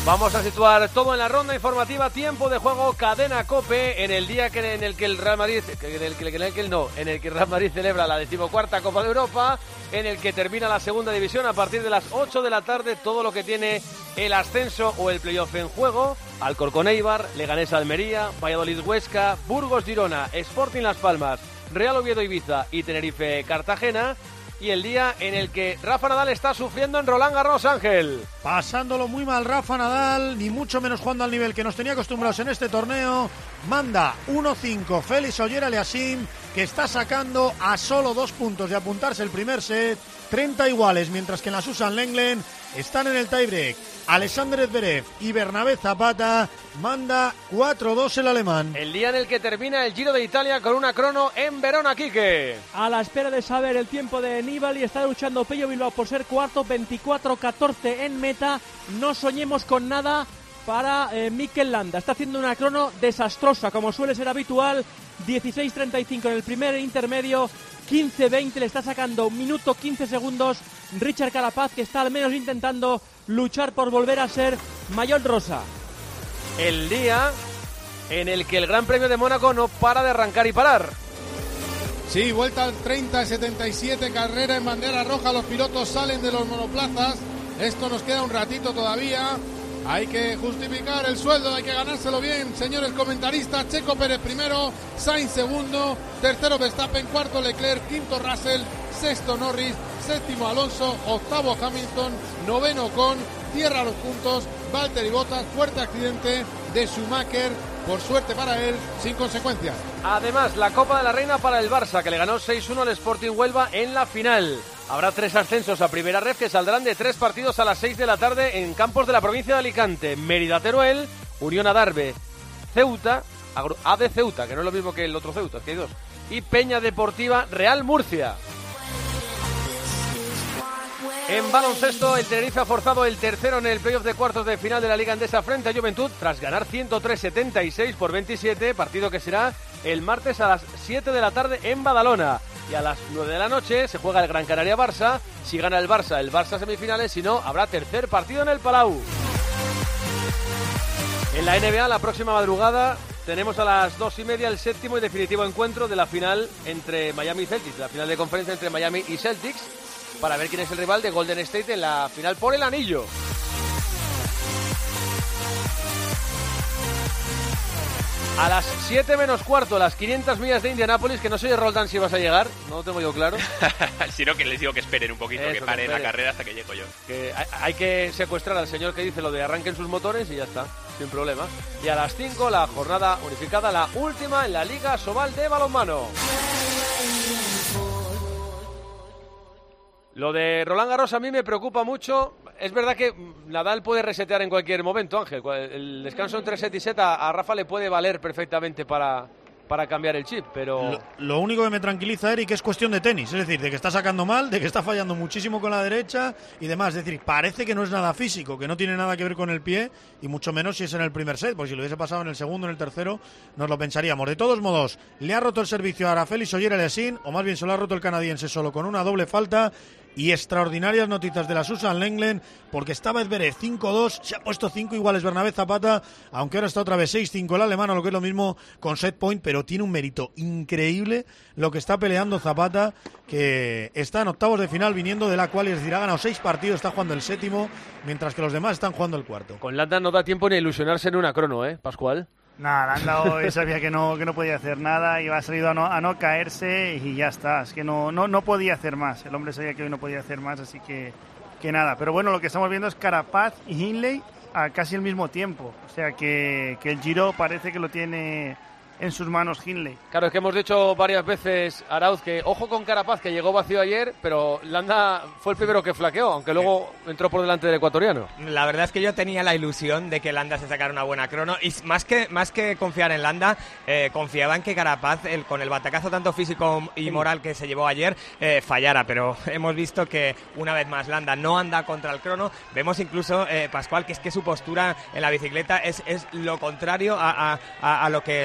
Vamos a situar todo en la ronda informativa. Tiempo de juego, cadena COPE, en el día en el que el Real Madrid, en el que el Real Madrid celebra la 14ª Copa de Europa, en el que termina la segunda división a partir de las 8 de la tarde, todo lo que tiene el ascenso o el playoff en juego. Alcorcón Eibar, Leganés Almería, Valladolid Huesca, Burgos Girona, Sporting Las Palmas, Real Oviedo Ibiza y Tenerife Cartagena. Y el día en el que Rafa Nadal está sufriendo en Roland Garros, Ángel. Pasándolo muy mal Rafa Nadal, ni mucho menos jugando al nivel que nos tenía acostumbrados en este torneo. Manda 1-5 Félix Auger-Aliassime, que está sacando a solo 2 puntos de apuntarse el primer set. 30 iguales, mientras que en la Susan Lenglen están en el tiebreak Alexander Zverev y Bernabé Zapata. Manda 4-2 el alemán. El día en el que termina el Giro de Italia con una crono en Verona, Quique. A la espera de saber el tiempo de Nibali, está luchando Pello Bilbao por ser cuarto, 24-14 en meta. No soñemos con nada para Mikel Landa. Está haciendo una crono desastrosa, como suele ser habitual. 16.35 en el primer intermedio, 15.20, le está sacando 1 minuto 15 segundos Richard Carapaz, que está al menos intentando luchar por volver a ser Mayol Rosa. El día en el que el Gran Premio de Mónaco no para de arrancar y parar. Sí, vuelta al 30-77, carrera en bandera roja, los pilotos salen de los monoplazas. Esto nos queda un ratito todavía. Hay que justificar el sueldo, hay que ganárselo bien, señores comentaristas. Checo Pérez primero, Sainz segundo, tercero Verstappen, cuarto Leclerc, quinto Russell, sexto Norris, séptimo Alonso, octavo Hamilton, noveno Ocon, cierra los puntos Valtteri Bottas, fuerte accidente de Schumacher, por suerte para él, sin consecuencias. Además, la Copa de la Reina para el Barça, que le ganó 6-1 al Sporting Huelva en la final. Habrá 3 ascensos a Primera Ref que saldrán de 3 partidos a las 6 de la tarde en campos de la provincia de Alicante. Mérida-Teruel, Unión Adarve, Ceuta, AD Ceuta, que no es lo mismo que el otro Ceuta, que hay 2. Y Peña Deportiva Real Murcia. En baloncesto, el Tenerife ha forzado el tercero en el playoff de cuartos de final de la Liga Endesa frente a Juventud tras ganar 103-76 por 27, partido que será el martes a las 7 de la tarde en Badalona. Y a las 9 de la noche se juega el Gran Canaria-Barça. Si gana el Barça semifinales, si no, habrá tercer partido en el Palau. En la NBA, la próxima madrugada, tenemos a las 2:30 el séptimo y definitivo encuentro de la final entre Miami y Celtics, la final de conferencia entre Miami y Celtics, para ver quién es el rival de Golden State en la final por el anillo. A las 7 menos cuarto, las 500 millas de Indianápolis, que no sé, Roldán, si vas a llegar, no lo tengo yo claro. Si no, que les digo que esperen un poquito, eso, que paren la carrera hasta que llego yo. Que hay que secuestrar al señor que dice lo de arranquen sus motores y ya está, sin problema. Y a las 5, la jornada unificada, la última en la Liga Sobal de balonmano. Lo de Roland Garros a mí me preocupa mucho. Es verdad que Nadal puede resetear en cualquier momento, Ángel. El descanso entre set y set a Rafa le puede valer perfectamente para cambiar el chip, pero... Lo único que me tranquiliza, Eric, es cuestión de tenis. Es decir, de que está sacando mal, de que está fallando muchísimo con la derecha y demás. Es decir, parece que no es nada físico, que no tiene nada que ver con el pie, y mucho menos si es en el primer set, porque si lo hubiese pasado en el segundo, en el tercero, nos lo pensaríamos. De todos modos, le ha roto el servicio a Félix Auger-Aliassime, o más bien se lo ha roto el canadiense solo con una doble falta. Y extraordinarias noticias de la Susan Lenglen, porque estaba Zverev 5-2, se ha puesto 5 iguales Bernabé Zapata, aunque ahora está otra vez 6-5 el alemán, lo que es lo mismo con set point, pero tiene un mérito increíble lo que está peleando Zapata, que está en octavos de final viniendo de la cual, es decir, ha ganado 6 partidos, está jugando el séptimo, mientras que los demás están jugando el cuarto. Con Landa no da tiempo ni a ilusionarse en una crono, Pascual. Nada, Landa hoy sabía que no podía hacer nada, iba a salir a no caerse y ya está. Es que no podía hacer más. El hombre sabía que hoy no podía hacer más, así que nada. Pero bueno, lo que estamos viendo es Carapaz y Hindley a casi el mismo tiempo. O sea que el Giro parece que lo tiene en sus manos Hindley. Claro, es que hemos dicho varias veces, Arauz, que ojo con Carapaz, que llegó vacío ayer, pero Landa fue el primero que flaqueó, aunque luego entró por delante del ecuatoriano. La verdad es que yo tenía la ilusión de que Landa se sacara una buena crono, y más que confiar en Landa, confiaba en que Carapaz, con el batacazo tanto físico y moral que se llevó ayer, fallara, pero hemos visto que una vez más Landa no anda contra el crono. Vemos incluso, Pascual, que es que su postura en la bicicleta es lo contrario a lo que suele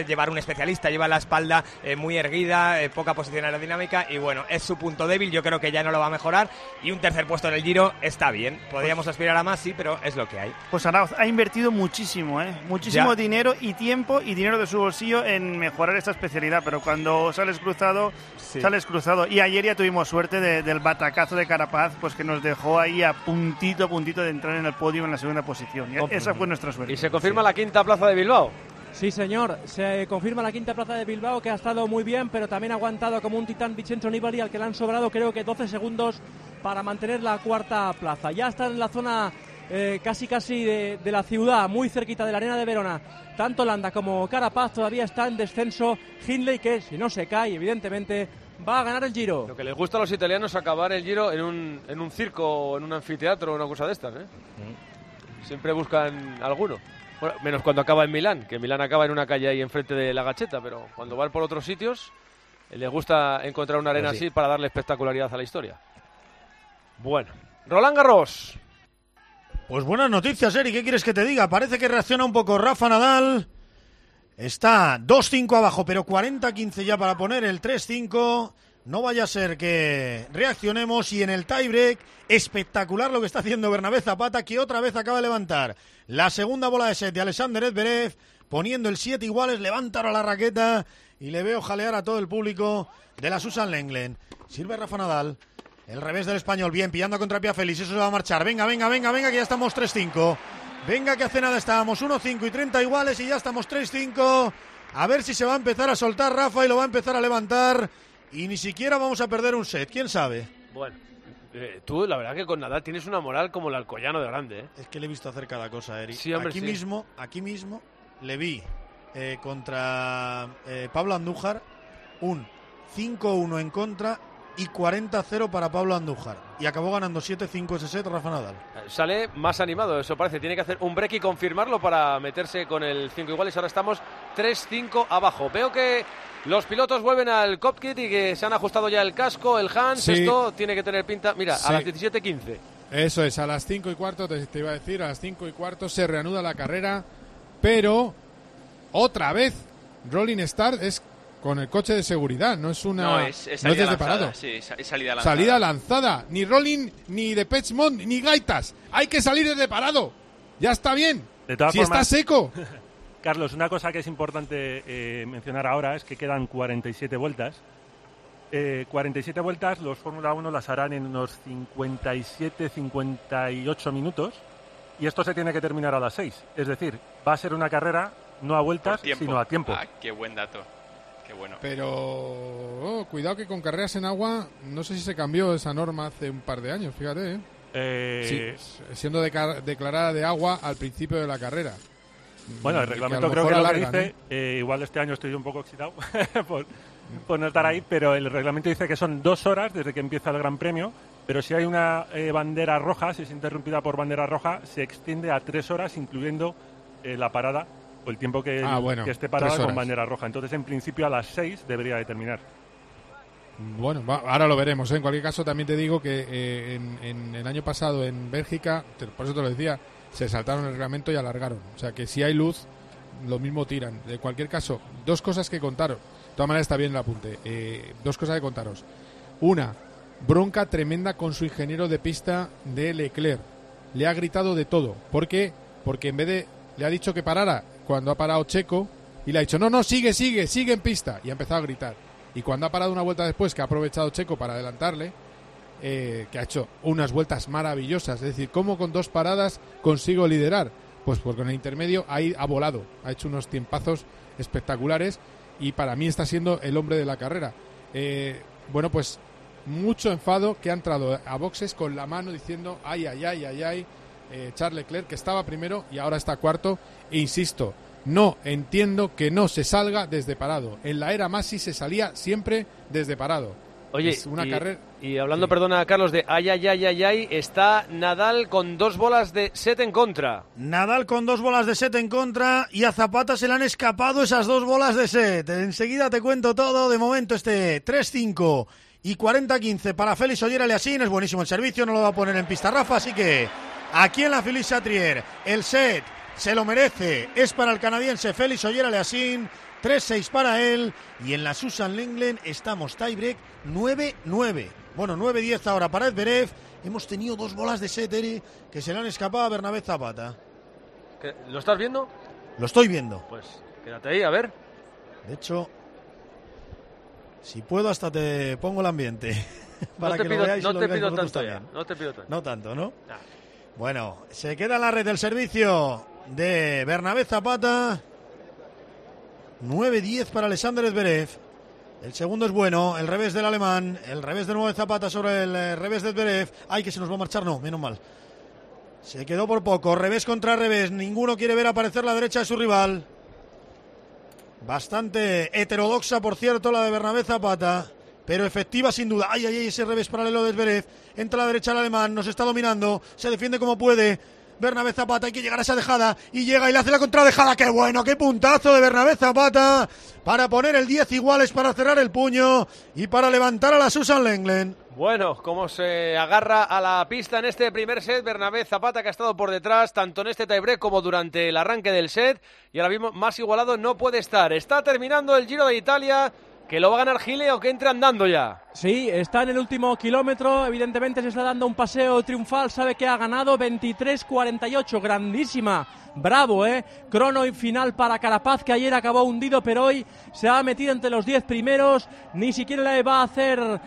llevar un especialista, lleva la espalda muy erguida, poca posición aerodinámica y bueno, es su punto débil, yo creo que ya no lo va a mejorar y un tercer puesto en el Giro está bien. Podríamos aspirar a más, sí, pero es lo que hay. Pues Arauz ha invertido muchísimo, muchísimo dinero y tiempo y dinero de su bolsillo en mejorar esta especialidad, pero cuando sales cruzado, sales cruzado. Y ayer ya tuvimos suerte del batacazo de Carapaz, pues que nos dejó ahí a puntito de entrar en el podio en la segunda posición. Esa fue nuestra suerte. Y se confirma la quinta plaza de Bilbao. Sí, señor, se confirma la quinta plaza de Bilbao, que ha estado muy bien, pero también ha aguantado como un titán Vincenzo Nibali, al que le han sobrado creo que 12 segundos para mantener la cuarta plaza. Ya está en la zona casi de la ciudad, muy cerquita de la arena de Verona. Tanto Landa como Carapaz todavía está en descenso. Hindley, que si no se cae, evidentemente va a ganar el Giro. Lo que les gusta a los italianos es acabar el Giro en un circo o en un anfiteatro o una cosa de estas, Siempre buscan alguno. Bueno, menos cuando acaba en Milán, que Milán acaba en una calle ahí enfrente de la Gacheta, pero cuando van por otros sitios les gusta encontrar una arena así para darle espectacularidad a la historia. Bueno, Roland Garros. Pues buenas noticias, Eri, ¿qué quieres que te diga? Parece que reacciona un poco Rafa Nadal. Está 2-5 abajo, pero 40-15 ya para poner el 3-5. No vaya a ser que reaccionemos. Y en el tiebreak, espectacular lo que está haciendo Bernabé Zapata, que otra vez acaba de levantar la segunda bola de set de Alexander Zverev, poniendo el 7 iguales, levanta ahora la raqueta y le veo jalear a todo el público de la Susan Lenglen. Sirve Rafa Nadal, el revés del español, bien, pillando contra Pia Félix, eso se va a marchar. Venga, que ya estamos 3-5. Venga, que hace nada estábamos 1-5 y 30 iguales y ya estamos 3-5. A ver si se va a empezar a soltar Rafa y lo va a empezar a levantar. Y ni siquiera vamos a perder un set, ¿quién sabe? Bueno, tú la verdad que con Nadal tienes una moral como el Alcoyano de grande, Es que le he visto hacer cada cosa, Eric. Sí, hombre, aquí mismo le vi contra Pablo Andújar un 5-1 en contra y 40-0 para Pablo Andújar. Y acabó ganando 7-5 ese set Rafa Nadal. Sale más animado, eso parece. Tiene que hacer un break y confirmarlo para meterse con el 5 iguales. Ahora estamos 3-5 abajo. Veo que los pilotos vuelven al cockpit y que se han ajustado ya el casco, el Hans. Sí. Esto tiene que tener pinta. Mira, a las 17:15. Eso es, a las 5:15, te iba a decir, a las 5:15 se reanuda la carrera. Pero, otra vez, Rolling Start es con el coche de seguridad, no es una. No, es salida lanzada. Sí, es salida lanzada. Salida lanzada. Ni Rolling, ni Depeche Mode, ni gaitas. Hay que salir desde parado. Ya está bien. De todas si formas, está seco. Carlos, una cosa que es importante mencionar ahora es que quedan 47 vueltas. 47 vueltas, los Fórmula 1 las harán en unos 57-58 minutos. Y esto se tiene que terminar a las 6. Es decir, va a ser una carrera no a vueltas, sino a tiempo. Ah, qué buen dato. Qué bueno. Pero cuidado que con carreras en agua, no sé si se cambió esa norma hace un par de años, fíjate. Sí, siendo declarada de agua al principio de la carrera. Bueno, el reglamento creo que lo que dice, igual este año estoy un poco excitado por no estar ahí, pero el reglamento dice que son 2 horas desde que empieza el Gran Premio, pero si hay una bandera roja, si es interrumpida por bandera roja, se extiende a 3 horas, incluyendo la parada o el tiempo que esté parada con bandera roja. Entonces, en principio, a las 6 debería de terminar. Bueno, ahora lo veremos. En cualquier caso, también te digo que en el año pasado en Bélgica, por eso te lo decía, se saltaron el reglamento y alargaron. O sea, que si hay luz, lo mismo tiran. De cualquier caso, 2 cosas que contaros. De todas maneras, está bien el apunte. 2 cosas que contaros. Una, bronca tremenda con su ingeniero de pista de Leclerc. Le ha gritado de todo. ¿Por qué? Porque en vez de... Le ha dicho que parara cuando ha parado Checo y le ha dicho, no, sigue en pista. Y ha empezado a gritar. Y cuando ha parado una vuelta después, que ha aprovechado Checo para adelantarle, que ha hecho unas vueltas maravillosas. Es decir, ¿cómo con 2 paradas consigo liderar? Pues porque en el intermedio ahí ha volado. Ha hecho unos tiempazos espectaculares y para mí está siendo el hombre de la carrera. Bueno, pues mucho enfado, que ha entrado a boxes con la mano diciendo ay, Charles Leclerc, que estaba primero y ahora está cuarto. E insisto, no entiendo que no se salga desde parado. En la era Masi se salía siempre desde parado. Oye, es una carrera. Y hablando, perdona, Carlos, de ay, está Nadal con 2 bolas de set en contra. Nadal con 2 bolas de set en contra y a Zapata se le han escapado esas 2 bolas de set. Enseguida te cuento todo. De momento 3-5 y 40-15 para Félix Ogier-Aliassime. Es buenísimo el servicio, no lo va a poner en pista Rafa, así que aquí en la Philippe Chatrier el set se lo merece. Es para el canadiense Félix Auger-Aliassime, 3-6 para él. Y en la Susan Lenglen estamos tiebreak 9-9. Bueno, 9-10 ahora para Zverev. Hemos tenido 2 bolas de set, Eri, que se le han escapado a Bernabé Zapata. ¿Lo estás viendo? Lo estoy viendo. Pues quédate ahí, a ver. De hecho, si puedo hasta te pongo el ambiente. Para que lo veáis. No te pido tanto ya. No te pido tanto. No tanto, ¿no? Nah. Bueno, se queda en la red del servicio de Bernabé Zapata. 9-10 para Alexander Zverev. El segundo es bueno, el revés del alemán. El revés de nuevo de Zapata sobre el revés de Zverev. Ay, que se nos va a marchar, no, menos mal. Se quedó por poco, revés contra revés. Ninguno quiere ver aparecer la derecha de su rival. Bastante heterodoxa, por cierto, la de Bernabé Zapata, pero efectiva sin duda. Ay, ese revés paralelo de Zverev. Entra a la derecha el alemán, nos está dominando, se defiende como puede. Bernabé Zapata, hay que llegar a esa dejada, y llega y le hace la contradejada. ¡Qué bueno! ¡Qué puntazo de Bernabé Zapata! Para poner el 10 iguales, para cerrar el puño y para levantar a la Susan Lenglen. Bueno, como se agarra a la pista en este primer set, Bernabé Zapata, que ha estado por detrás, tanto en este tiebreak como durante el arranque del set, y ahora mismo más igualado no puede estar. Está terminando el Giro de Italia, que lo va a ganar Gile o que entre andando ya. Sí, está en el último kilómetro, evidentemente se está dando un paseo triunfal, sabe que ha ganado 23:48, grandísima, bravo, crono final para Carapaz, que ayer acabó hundido, pero hoy se ha metido entre los 10 primeros, ni siquiera le va a hacer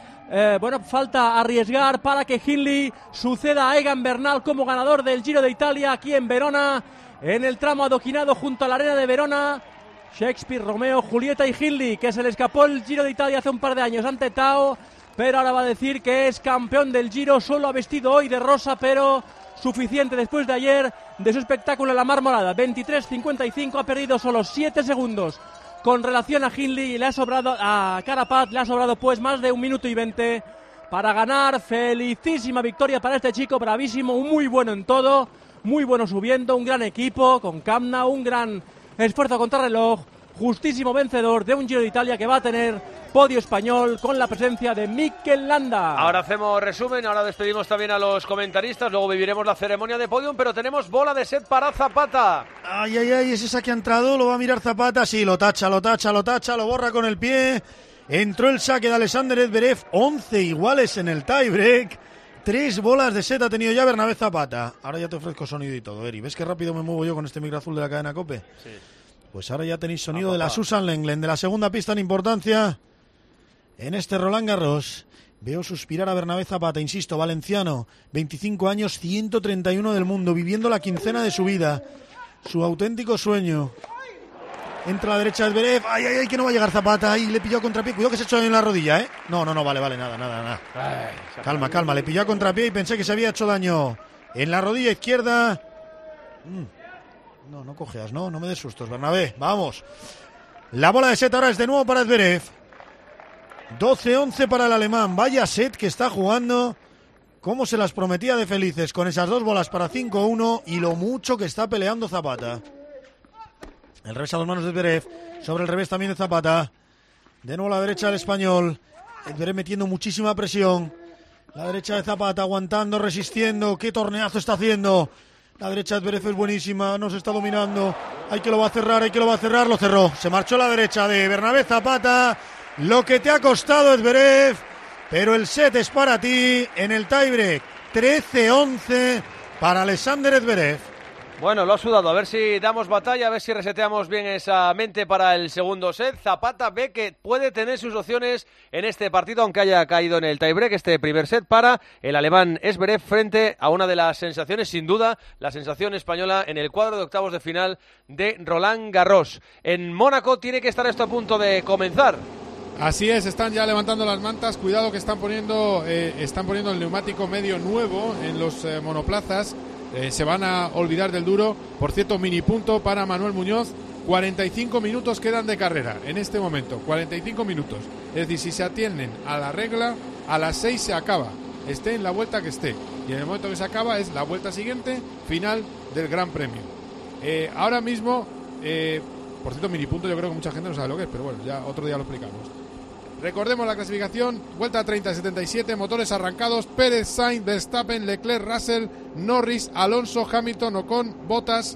falta arriesgar para que Hindley suceda a Egan Bernal como ganador del Giro de Italia aquí en Verona, en el tramo adoquinado junto a la arena de Verona. Shakespeare, Romeo, Julieta y Hindley, que se le escapó el Giro de Italia hace un par de años ante Tao, pero ahora va a decir que es campeón del Giro. Solo ha vestido hoy de rosa, pero suficiente después de ayer de su espectáculo en la Marmolada. 23:55, ha perdido solo 7 segundos con relación a Hindley, y le ha sobrado a Carapaz, le ha sobrado pues más de 1 minuto y 20 para ganar. Felicísima victoria para este chico, bravísimo, muy bueno en todo, muy bueno subiendo, un gran equipo con Kamna, un gran esfuerzo contra reloj, justísimo vencedor de un Giro de Italia que va a tener podio español con la presencia de Mikel Landa. Ahora hacemos resumen, ahora despedimos también a los comentaristas, luego viviremos la ceremonia de podium, pero tenemos bola de set para Zapata. Ay, es esa que ha entrado, lo va a mirar Zapata, sí, lo tacha, lo borra con el pie. Entró el saque de Alexander Zverev, 11 iguales en el tiebreak. 3 bolas de set ha tenido ya Bernabé Zapata. Ahora ya te ofrezco sonido y todo, Eri. ¿Ves qué rápido me muevo yo con este micro azul de la cadena COPE? Sí. Pues ahora ya tenéis sonido de la Susan Lenglen, de la segunda pista en importancia en este Roland Garros. Veo suspirar a Bernabé Zapata, insisto, valenciano, 25 años, 131 del mundo, viviendo la quincena de su vida, su auténtico sueño. Entra a la derecha de Zverev, ay, que no va a llegar Zapata, ahí le pilló a contrapié, cuidado que se ha hecho en la rodilla, No, vale, nada. Calma, le pilló a contrapié y pensé que se había hecho daño en la rodilla izquierda. No cojeas, no me des sustos, Bernabé, vamos. La bola de set ahora es de nuevo para Zverev. 12-11 para el alemán, vaya set que está jugando, como se las prometía de felices, con esas 2 bolas para 5-1 y lo mucho que está peleando Zapata. El revés a las manos de Zverev, sobre el revés también de Zapata. De nuevo la derecha del español. Zverev metiendo muchísima presión. La derecha de Zapata aguantando, resistiendo. ¡Qué torneazo está haciendo! La derecha de Zverev es buenísima, nos está dominando. Hay que lo va a cerrar, lo cerró. Se marchó la derecha de Bernabé Zapata. Lo que te ha costado Zverev, pero el set es para ti en el tiebreak. 13-11 para Alexander Zverev. Bueno, lo ha sudado, a ver si damos batalla, a ver si reseteamos bien esa mente para el segundo set. Zapata ve que puede tener sus opciones en este partido, aunque haya caído en el tiebreak, este primer set para el alemán Zverev frente a una de las sensaciones, sin duda, la sensación española en el cuadro de octavos de final de Roland Garros. En Mónaco tiene que estar esto a punto de comenzar. Así es, están ya levantando las mantas, cuidado que están poniendo el neumático medio nuevo en los monoplazas. Se van a olvidar del duro. Por cierto, mini punto para Manuel Muñoz. 45 minutos quedan de carrera en este momento, 45 minutos. Es decir, si se atienden a la regla, a las 6 se acaba, esté en la vuelta que esté. Y en el momento que se acaba es la vuelta siguiente, final del Gran Premio. Ahora mismo, por cierto, mini punto yo creo que mucha gente no sabe lo que es, pero bueno, ya otro día lo explicamos. Recordemos la clasificación, vuelta 30-77, motores arrancados, Pérez, Sainz, Verstappen, Leclerc, Russell, Norris, Alonso, Hamilton, Ocon, Bottas,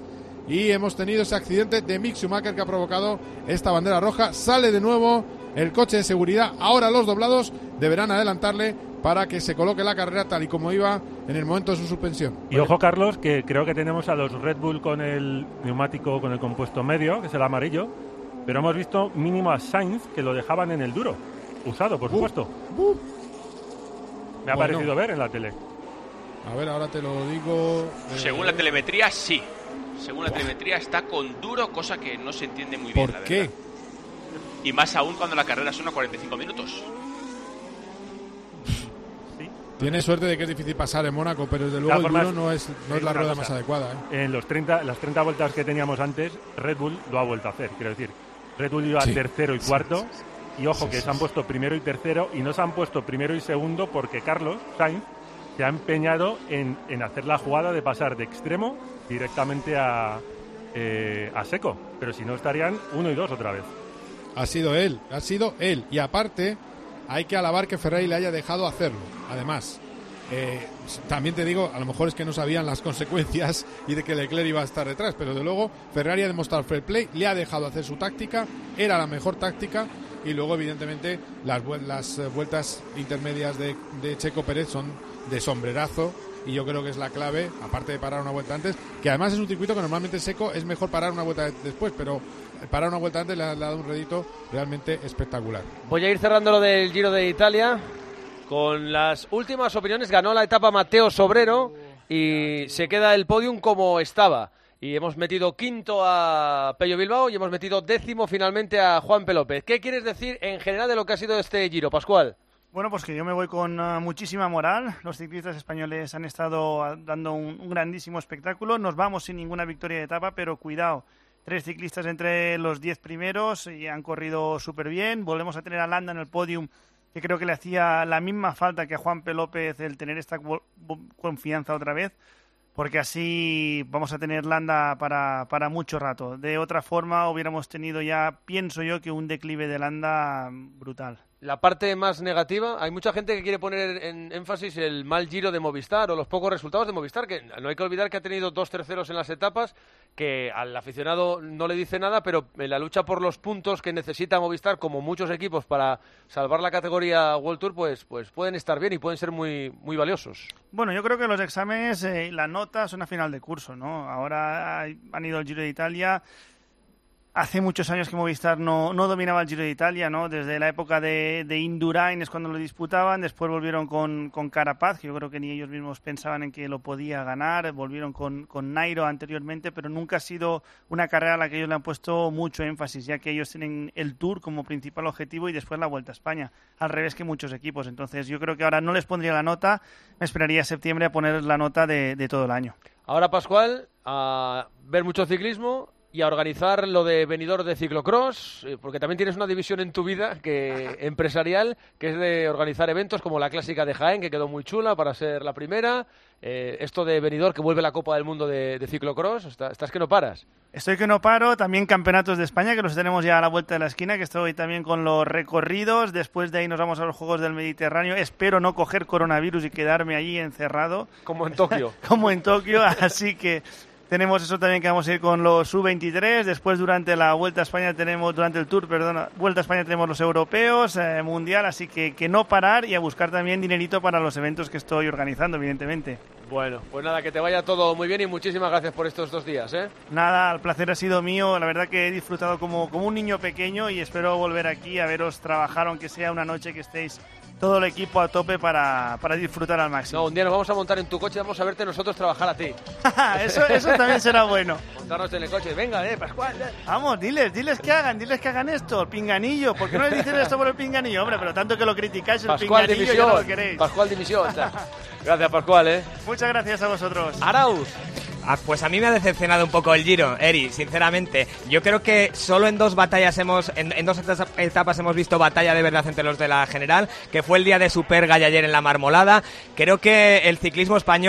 y hemos tenido ese accidente de Mick Schumacher que ha provocado esta bandera roja. Sale de nuevo el coche de seguridad. Ahora los doblados deberán adelantarle para que se coloque la carrera tal y como iba en el momento de su suspensión. Y ojo, Carlos, que creo que tenemos a los Red Bull con el neumático, con el compuesto medio, que es el amarillo, pero hemos visto mínimo a Sainz que lo dejaban en el duro, usado, por supuesto. Me ha parecido ver en la tele. A ver, ahora te lo digo. Según la telemetría, sí. Según la telemetría está con duro, cosa que no se entiende muy bien, la verdad. ¿Por qué? Y más aún cuando la carrera son a 45 minutos. Tiene suerte de que es difícil pasar en Mónaco, pero desde luego el duro no es la rueda más adecuada. En las 30 vueltas que teníamos antes, Red Bull lo ha vuelto a hacer. Quiero decir, Red Bull iba tercero y cuarto, y ojo que se han puesto primero y tercero, y no se han puesto primero y segundo porque Carlos Sainz se ha empeñado en hacer la jugada de pasar de extremo directamente a seco. Pero si no, estarían 1 y 2 otra vez. Ha sido él. Y aparte, hay que alabar que Ferrari le haya dejado hacerlo. Además, también te digo, a lo mejor es que no sabían las consecuencias y de que Leclerc iba a estar detrás, pero de luego Ferrari ha demostrado fair play, le ha dejado hacer su táctica, era la mejor táctica, y luego evidentemente las vueltas intermedias de Checo Pérez son de sombrerazo, y yo creo que es la clave, aparte de parar una vuelta antes, que además es un circuito que normalmente seco es mejor parar una vuelta después, pero parar una vuelta antes le ha dado un rédito realmente espectacular. Voy a ir cerrando lo del Giro de Italia con las últimas opiniones. Ganó la etapa Matteo Sobrero y se queda el podium como estaba. Y hemos metido quinto a Pello Bilbao y hemos metido 10º finalmente a Juan P. López. ¿Qué quieres decir en general de lo que ha sido este Giro, Pascual? Bueno, pues que yo me voy con muchísima moral. Los ciclistas españoles han estado dando un grandísimo espectáculo. Nos vamos sin ninguna victoria de etapa, pero cuidado. 3 ciclistas entre los 10 primeros y han corrido súper bien. Volvemos a tener a Landa en el podium, que creo que le hacía la misma falta que a Juan P. López el tener esta confianza otra vez, porque así vamos a tener Landa para mucho rato. De otra forma hubiéramos tenido ya, pienso yo, que un declive de Landa brutal. La parte más negativa, hay mucha gente que quiere poner en énfasis el mal Giro de Movistar o los pocos resultados de Movistar, que no hay que olvidar que ha tenido 2 terceros en las etapas, que al aficionado no le dice nada, pero en la lucha por los puntos que necesita Movistar, como muchos equipos, para salvar la categoría World Tour, pues pueden estar bien y pueden ser muy, muy valiosos. Bueno, yo creo que los exámenes, la nota son a final de curso, ¿no? Ahora han ido al Giro de Italia. Hace muchos años que Movistar no dominaba el Giro de Italia, ¿no? Desde la época de Indurain es cuando lo disputaban, después volvieron con Carapaz, que yo creo que ni ellos mismos pensaban en que lo podía ganar, volvieron con Nairo anteriormente, pero nunca ha sido una carrera a la que ellos le han puesto mucho énfasis, ya que ellos tienen el Tour como principal objetivo y después la Vuelta a España, al revés que muchos equipos. Entonces yo creo que ahora no les pondría la nota, me esperaría a septiembre a poner la nota de todo el año. Ahora, Pascual, a ver mucho ciclismo y a organizar lo de Benidorm de ciclocross, porque también tienes una división en tu vida empresarial, que es de organizar eventos como la clásica de Jaén, que quedó muy chula para ser la primera, esto de Benidorm, que vuelve la Copa del Mundo de ciclocross. Estás que no paras. Estoy que no paro, también campeonatos de España, que los tenemos ya a la vuelta de la esquina, que estoy también con los recorridos. Después de ahí nos vamos a los Juegos del Mediterráneo. Espero no coger coronavirus y quedarme allí encerrado. Como en Tokio. Como en Tokio, así que tenemos eso también, que vamos a ir con los U23. Después durante la Vuelta a España durante el Tour, Vuelta a España tenemos los europeos, Mundial, así que no parar y a buscar también dinerito para los eventos que estoy organizando, evidentemente. Bueno, pues nada, que te vaya todo muy bien y muchísimas gracias por estos 2 días, ¿eh? Nada, el placer ha sido mío, la verdad que he disfrutado como un niño pequeño y espero volver aquí a veros trabajar, aunque sea una noche que estéis todo el equipo a tope para disfrutar al máximo. No, un día nos vamos a montar en tu coche y vamos a verte nosotros trabajar a ti. eso también será bueno. Montarnos en el coche, venga, Pascual. Vamos, diles que hagan esto, el pinganillo. ¿Por qué no le dices esto por el pinganillo? Hombre, pero tanto que lo criticáis, el Pascual pinganillo dimisión, ya no lo queréis. Pascual dimisión. Gracias, Pascual, Muchas gracias a vosotros. Arauz. Pues a mí me ha decepcionado un poco el Giro, Eri, sinceramente. Yo creo que solo en 2 batallas en 2 etapas hemos visto batalla de verdad entre los de la general, que fue el día de Superga y ayer en la Marmolada. Creo que el ciclismo español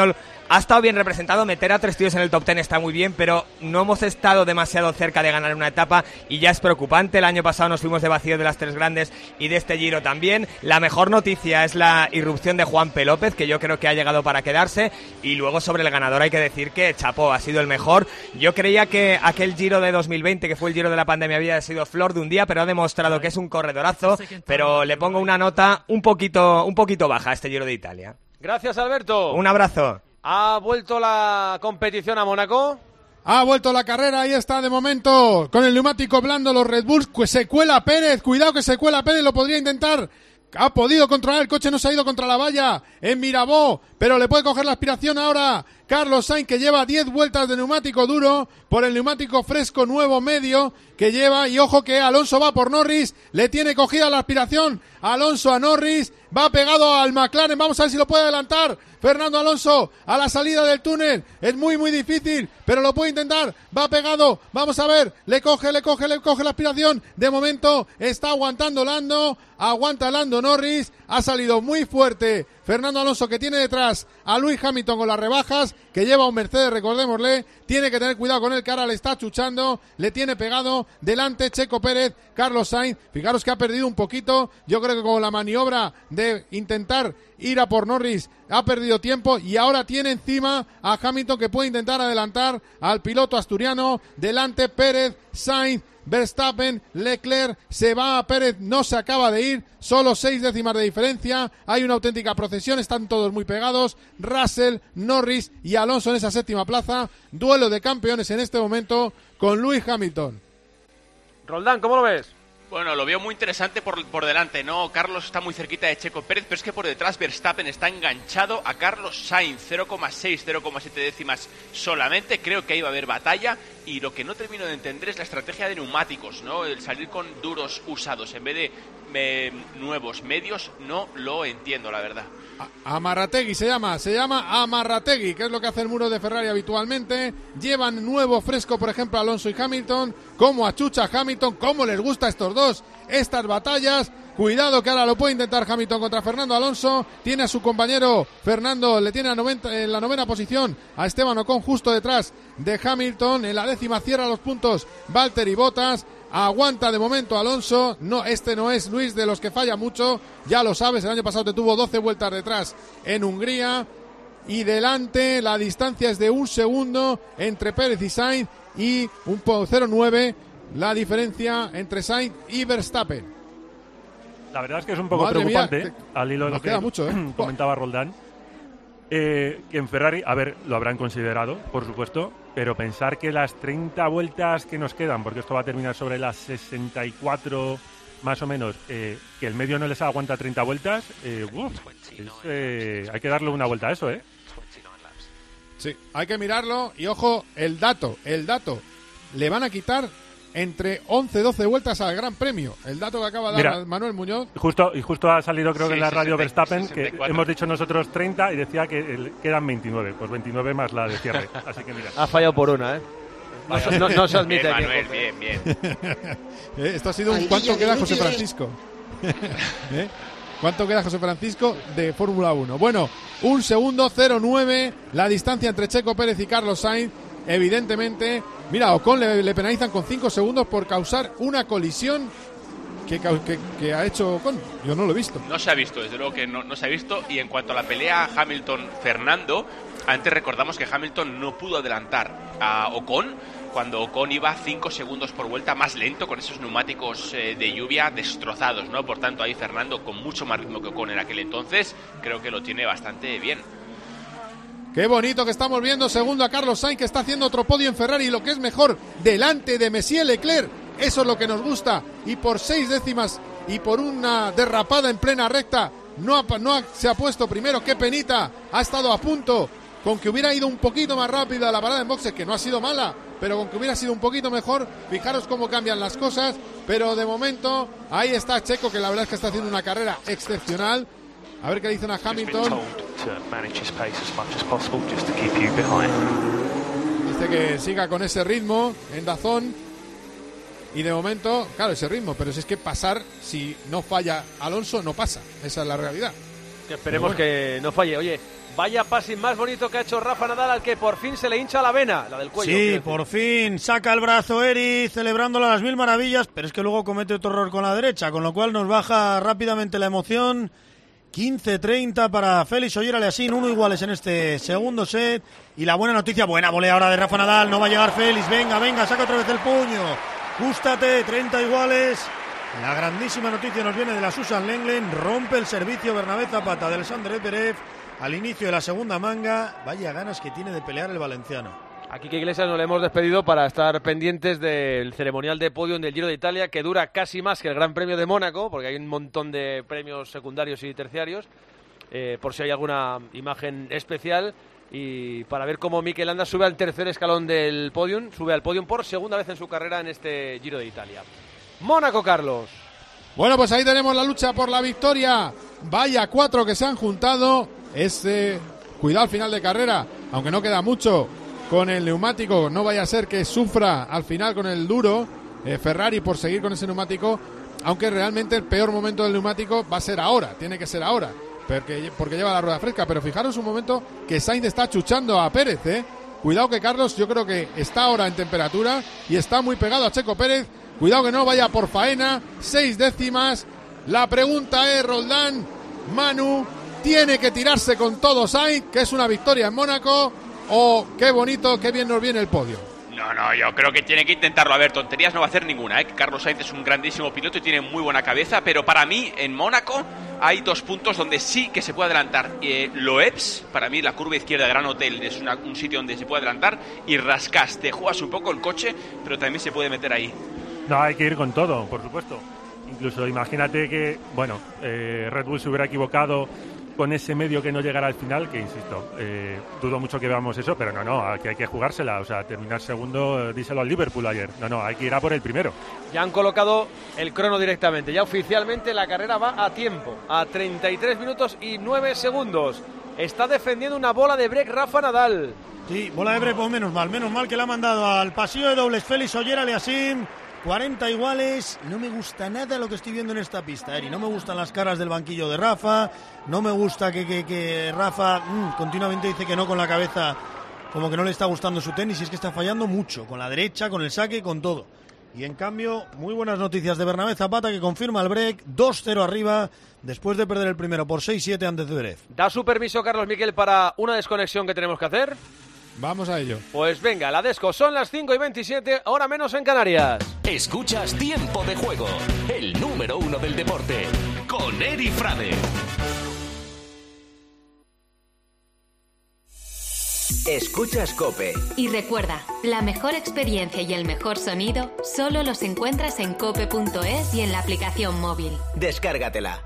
ha estado bien representado. Meter a 3 tíos en el top 10 está muy bien, pero no hemos estado demasiado cerca de ganar una etapa y ya es preocupante. El año pasado nos fuimos de vacío de las 3 grandes y de este Giro también. La mejor noticia es la irrupción de Juanpe López, que yo creo que ha llegado para quedarse, y luego sobre el ganador hay que decir que Chapó ha sido el mejor. Yo creía que aquel Giro de 2020, que fue el Giro de la pandemia, había sido flor de un día, pero ha demostrado que es un corredorazo, pero le pongo una nota un poquito baja a este Giro de Italia. Gracias, Alberto. Un abrazo. ¿Ha vuelto la competición a Mónaco? Ha vuelto la carrera, ahí está de momento, con el neumático blando los Red Bulls, se cuela Pérez, cuidado que se cuela Pérez, lo podría intentar, ha podido controlar, el coche no se ha ido contra la valla en Mirabó, pero le puede coger la aspiración ahora Carlos Sainz, que lleva 10 vueltas de neumático duro por el neumático fresco nuevo medio que lleva, y ojo que Alonso va por Norris, le tiene cogida la aspiración Alonso a Norris, va pegado al McLaren, vamos a ver si lo puede adelantar Fernando Alonso a la salida del túnel, es muy difícil, pero lo puede intentar, va pegado, vamos a ver, le coge la aspiración, de momento está aguantando Lando, aguanta Lando Norris, ha salido muy fuerte Fernando Alonso, que tiene detrás a Lewis Hamilton con las rebajas, que lleva un Mercedes, recordémosle, tiene que tener cuidado con él, que ahora le está achuchando, le tiene pegado, delante Checo Pérez, Carlos Sainz, fijaros que ha perdido un poquito, yo creo que con la maniobra de intentar ir a por Norris, ha perdido tiempo, y ahora tiene encima a Hamilton, que puede intentar adelantar al piloto asturiano, delante Pérez, Sainz, Verstappen, Leclerc, se va a Pérez, no se acaba de ir, solo 6 décimas de diferencia, hay una auténtica procesión, están todos muy pegados, Russell, Norris y Alonso en esa 7ª plaza, duelo de campeones en este momento con Lewis Hamilton. Roldán, ¿cómo lo ves? Bueno, lo veo muy interesante por delante, ¿no? Carlos está muy cerquita de Checo Pérez, pero es que por detrás Verstappen está enganchado a Carlos Sainz, 0,6, 0,7 décimas solamente. Creo que ahí va a haber batalla, y lo que no termino de entender es la estrategia de neumáticos, ¿no? El salir con duros usados en vez de nuevos medios, no lo entiendo, la verdad. Amarrategui se llama Amarrategui, que es lo que hace el muro de Ferrari habitualmente. Llevan nuevo fresco, por ejemplo, Alonso y Hamilton, cómo achucha Hamilton, cómo les gusta a estos dos estas batallas. Cuidado que ahora lo puede intentar Hamilton contra Fernando Alonso, tiene a su compañero Fernando, le tiene en la 9ª posición a Esteban Ocon justo detrás de Hamilton, en la 10ª cierra los puntos Valtteri Bottas. Aguanta de momento Alonso, no, este no es Luis de los que falla mucho, ya lo sabes, el año pasado te tuvo 12 vueltas detrás en Hungría, y delante la distancia es de 1 segundo entre Pérez y Sainz, y 0,9 la diferencia entre Sainz y Verstappen. La verdad es que es un poco preocupante, al hilo de lo que mucho, comentaba Roldán, que en Ferrari, a ver, lo habrán considerado, por supuesto, pero pensar que las 30 vueltas que nos quedan, porque esto va a terminar sobre las 64 más o menos, que el medio no les aguanta 30 vueltas, hay que darle una vuelta a eso, ¿eh? Sí, hay que mirarlo, y ojo, el dato, le van a quitar entre 11 y 12 vueltas al Gran Premio. El dato que acaba de dar Manuel Muñoz. Justo ha salido, creo que en la radio 60, Verstappen, 64. que hemos dicho nosotros 30 y decía que quedan 29. Pues 29 más la de cierre. Así que mira. Ha fallado por una, ¿eh? No se admite. Bien, Manuel, bien. Esto ha sido un ¿cuánto queda José Francisco? ¿Cuánto queda José Francisco de Fórmula 1? Bueno, 1 segundo, 0,9 la distancia entre Checo Pérez y Carlos Sainz. Evidentemente, mira, a Ocon le penalizan con 5 segundos por causar una colisión que ha hecho Ocon. Yo no lo he visto. No se ha visto, desde luego que no se ha visto. Y en cuanto a la pelea Hamilton-Fernando, antes recordamos que Hamilton no pudo adelantar a Ocon cuando Ocon iba 5 segundos por vuelta más lento, con esos neumáticos de lluvia destrozados, ¿no? Por tanto, ahí Fernando, con mucho más ritmo que Ocon en aquel entonces, creo que lo tiene bastante bien. Qué bonito que estamos viendo, segundo a Carlos Sainz, que está haciendo otro podio en Ferrari, y lo que es mejor, delante de Messier Leclerc. Eso es lo que nos gusta, y por 6 décimas y por una derrapada en plena recta se ha puesto primero. Qué penita, ha estado a punto, con que hubiera ido un poquito más rápida la parada en boxes, que no ha sido mala, pero con que hubiera sido un poquito mejor. Fijaros cómo cambian las cosas, pero de momento ahí está Checo, que la verdad es que está haciendo una carrera excepcional. A ver qué le dicen a Hamilton. Dice que siga con ese ritmo en Dazón. Y de momento, claro, ese ritmo, pero si es que pasar, si no falla Alonso, no pasa. Esa es la realidad. Que esperemos que no falle. Oye, Vaya passing más bonito que ha hecho Rafa Nadal, al que por fin se le hincha la vena, la del cuello. Sí, por fin saca el brazo Eri, celebrándolo a las mil maravillas, pero es que luego comete otro error con la derecha, con lo cual nos baja rápidamente la emoción. 15-30 para Félix Auger-Aliassime, 1 iguales en este segundo set. Y la buena noticia, buena volea ahora de Rafa Nadal, no va a llegar Félix, venga, saca otra vez el puño. Gústate, 30 iguales. La grandísima noticia nos viene de la Susan Lenglen, rompe el servicio Bernabé Zapata de Alexander Zverev al inicio de la segunda manga. Vaya ganas que tiene de pelear el valenciano. Aquí que Iglesias nos le hemos despedido para estar pendientes del ceremonial de podium del Giro de Italia, que dura casi más que el Gran Premio de Mónaco, porque hay un montón de premios secundarios y terciarios, por si hay alguna imagen especial, y para ver cómo Mikel Landa sube al tercer escalón del podium, sube al podium por segunda vez en su carrera en este Giro de Italia. Mónaco, Carlos. Bueno, pues ahí tenemos la lucha por la victoria. Vaya 4 que se han juntado. Cuidado al final de carrera, aunque no queda mucho con el neumático. No vaya a ser que sufra al final con el duro Ferrari por seguir con ese neumático. Aunque realmente el peor momento del neumático va a ser ahora. Tiene que ser ahora, porque lleva la rueda fresca. Pero fijaros un momento que Sainz está chuchando a Pérez, Cuidado que Carlos, yo creo que está ahora en temperatura y está muy pegado a Checo Pérez. Cuidado que no vaya por faena. 6 décimas. La pregunta es, Roldán, Manu, ¿tiene que tirarse con todo Sainz, que es una victoria en Mónaco? ¿O qué bonito, qué bien nos viene el podio? No, yo creo que tiene que intentarlo. A ver, tonterías no va a hacer ninguna, que Carlos Sainz es un grandísimo piloto y tiene muy buena cabeza, pero para mí, en Mónaco, hay 2 puntos donde sí que se puede adelantar. Loebs, para mí, la curva izquierda de Gran Hotel es un sitio donde se puede adelantar, y Rascás, te juegas un poco el coche, pero también se puede meter ahí. No, hay que ir con todo, por supuesto. Incluso imagínate que, Red Bull se hubiera equivocado con ese medio que no llegara al final, que insisto, dudo mucho que veamos eso, pero aquí hay que jugársela, o sea, terminar segundo, díselo al Liverpool ayer, hay que ir a por el primero. Ya han colocado el crono directamente, ya oficialmente la carrera va a tiempo, a 33 minutos y 9 segundos. Está defendiendo una bola de break Rafa Nadal. Sí, bola de break, pues menos mal que la ha mandado al pasillo de dobles Félix Auger-Aliassime. 40 iguales, no me gusta nada lo que estoy viendo en esta pista, Eri. No me gustan las caras del banquillo de Rafa, no me gusta que Rafa continuamente dice que no con la cabeza, como que no le está gustando su tenis, y es que está fallando mucho, con la derecha, con el saque, con todo. Y en cambio, muy buenas noticias de Bernabé Zapata, que confirma el break, 2-0 arriba, después de perder el primero por 6-7 ante Zverev. ¿Da su permiso, Carlos Miquel, para una desconexión que tenemos que hacer? Vamos a ello. Pues venga, la desco, son las 5:27, hora menos en Canarias. Escuchas Tiempo de Juego, el número 1 del deporte, con Eri Frade. Escuchas COPE. Y recuerda, la mejor experiencia y el mejor sonido solo los encuentras en cope.es y en la aplicación móvil. Descárgatela.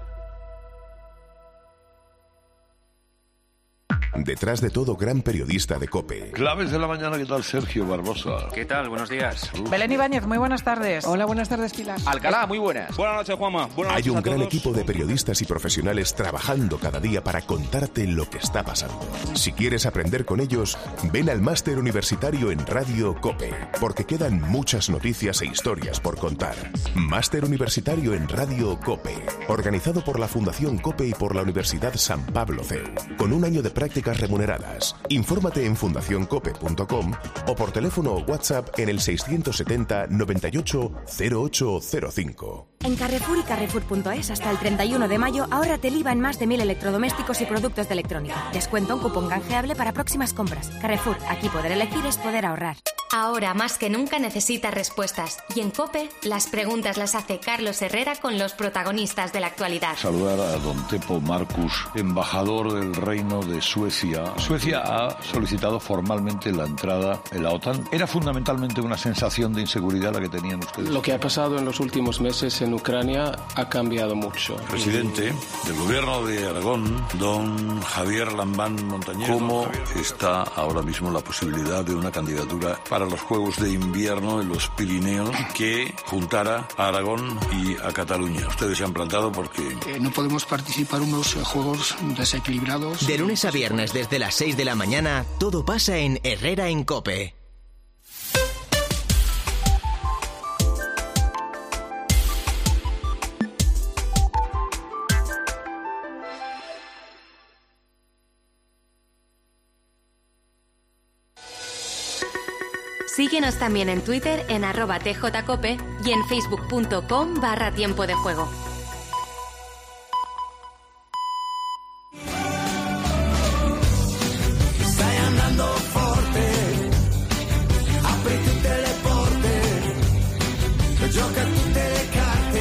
Detrás de todo, gran periodista de COPE. Claves de la mañana, ¿qué tal, Sergio Barbosa? ¿Qué tal? Buenos días. Belén Ibáñez, muy buenas tardes. Hola, buenas tardes, Pilar. Alcalá, muy buenas. Buenas noches, Juanma. Buenas noches. Hay un gran equipo de periodistas y profesionales trabajando cada día para contarte lo que está pasando. Si quieres aprender con ellos, ven al Máster Universitario en Radio COPE, porque quedan muchas noticias e historias por contar. Máster Universitario en Radio COPE, organizado por la Fundación COPE y por la Universidad San Pablo CEU, con un año de prácticas remuneradas. Infórmate en fundacioncope.com o por teléfono o WhatsApp en el 670 98 0805. En Carrefour y Carrefour.es hasta el 31 de mayo ahórrate el IVA en más de 1000 electrodomésticos y productos de electrónica. Descuento un cupón canjeable para próximas compras. Carrefour, aquí poder elegir es poder ahorrar. Ahora más que nunca necesitas respuestas. Y en COPE, las preguntas las hace Carlos Herrera con los protagonistas de la actualidad. Saludar a don Teppo Marcus, embajador del Reino de Suecia. Suecia ha solicitado formalmente la entrada en la OTAN. ¿Era fundamentalmente una sensación de inseguridad la que tenían ustedes? Lo que ha pasado en los últimos meses en Ucrania ha cambiado mucho. Presidente del gobierno de Aragón, don Javier Lambán Montañés. ¿Cómo está ahora mismo la posibilidad de una candidatura para los Juegos de Invierno en los Pirineos que juntara a Aragón y a Cataluña? Ustedes se han plantado porque... no podemos participar en unos juegos desequilibrados. De lunes a viernes desde las 6 de la mañana, todo pasa en Herrera en COPE. Síguenos también en Twitter en @tjcope y en facebook.com/tiempo de juego. Gioca tutte le carte,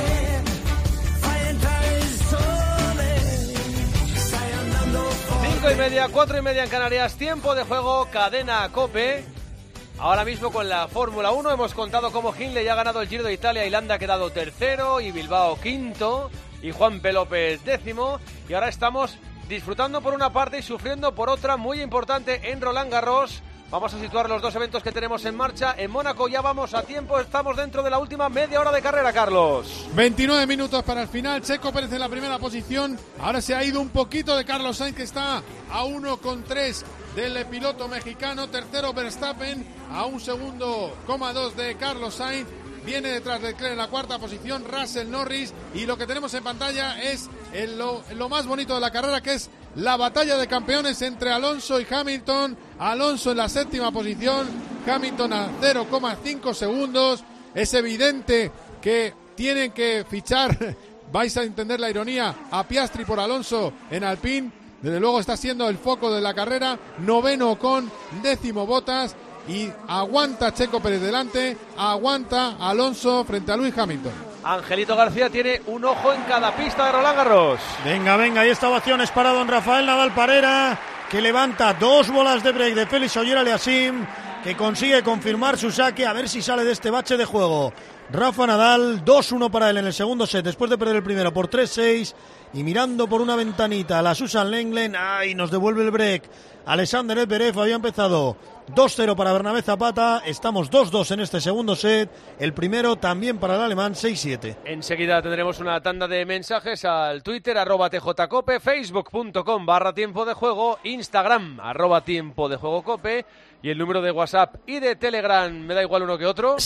fai entrare il sole, stai andando forte. 5:30, 4:30 en Canarias, tiempo de juego, cadena COPE. Ahora mismo con la Fórmula 1 hemos contado cómo Hindley ha ganado el Giro de Italia y Landa ha quedado tercero y Bilbao quinto y Juan P. López décimo. Y ahora estamos disfrutando por una parte y sufriendo por otra muy importante en Roland Garros. Vamos a situar los dos eventos que tenemos en marcha. En Mónaco ya vamos a tiempo, estamos dentro de la última media hora de carrera, Carlos. 29 minutos para el final, Checo Pérez en la primera posición. Ahora se ha ido un poquito de Carlos Sainz, que está a 1,3 del piloto mexicano. Tercero Verstappen, a 1,2 segundos de Carlos Sainz. Viene detrás de Leclerc en la cuarta posición, Russell, Norris. Y lo que tenemos en pantalla es lo más bonito de la carrera, que es la batalla de campeones entre Alonso y Hamilton. Alonso en la séptima posición, Hamilton a 0,5 segundos. Es evidente que tienen que fichar, vais a entender la ironía, a Piastri por Alonso en Alpine. Desde luego está siendo el foco de la carrera. Noveno con décimo Bottas. Y aguanta Checo Pérez delante, aguanta Alonso frente a Lewis Hamilton. Angelito García tiene un ojo en cada pista de Roland Garros. Venga, ahí esta ovación es para don Rafael Nadal Parera, que levanta 2 bolas de break de Félix Auger-Aliassime, que consigue confirmar su saque, a ver si sale de este bache de juego. Rafa Nadal, 2-1 para él en el segundo set, después de perder el primero por 3-6, y mirando por una ventanita a la Susan Lenglen, ¡ay!, nos devuelve el break. Alexander Zverev había empezado 2-0 para Bernabé Zapata, estamos 2-2 en este segundo set, el primero también para el alemán 6-7. Enseguida tendremos una tanda de mensajes al Twitter, @tjcope, facebook.com/tiempo de juego, Instagram, @tiempo de juego cope, y el número de WhatsApp y de Telegram, me da igual uno que otro,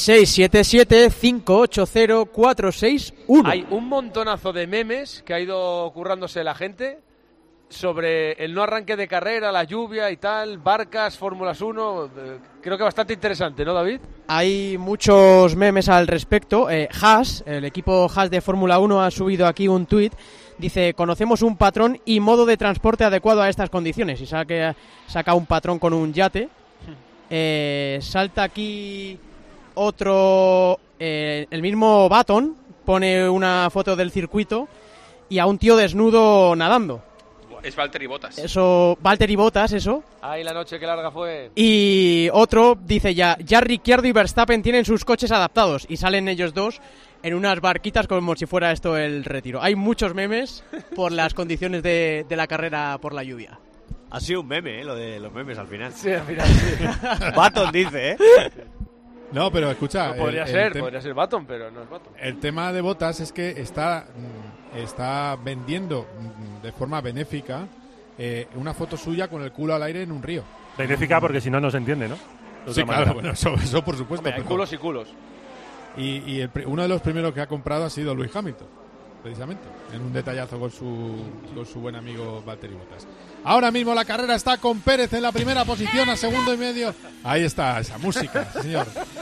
677-580-461. Hay un montonazo de memes que ha ido currándose la gente sobre el no arranque de carrera, la lluvia y tal, barcas, Fórmulas 1, creo que bastante interesante, ¿no, David? Hay muchos memes al respecto. Haas, el equipo Haas de Fórmula 1 ha subido aquí un tuit, dice: conocemos un patrón y modo de transporte adecuado a estas condiciones, y saca un patrón con un yate. Salta aquí otro, el mismo Button pone una foto del circuito y a un tío desnudo nadando. Es Valtteri Bottas. Eso, Valtteri Bottas, eso. Ay, la noche que larga fue. Y otro dice ya Ricciardo y Verstappen tienen sus coches adaptados, y salen ellos dos en unas barquitas como si fuera esto el retiro. Hay muchos memes por las condiciones de la carrera por la lluvia. Ha sido un meme, lo de los memes al final. Sí, al final sí. Button dice, No, pero escucha... No, podría ser Button, pero no es Button. El tema de Bottas es que está vendiendo de forma benéfica una foto suya con el culo al aire en un río. Benéfica porque si no, no se entiende, ¿no? Sí, claro, bueno, eso por supuesto. Hombre, hay culos y culos. Y uno de los primeros que ha comprado ha sido Lewis Hamilton, precisamente, en un detallazo con su buen amigo Valtteri Bottas. Ahora mismo la carrera está con Pérez en la primera posición, a segundo y medio. Ahí está, esa música, señor.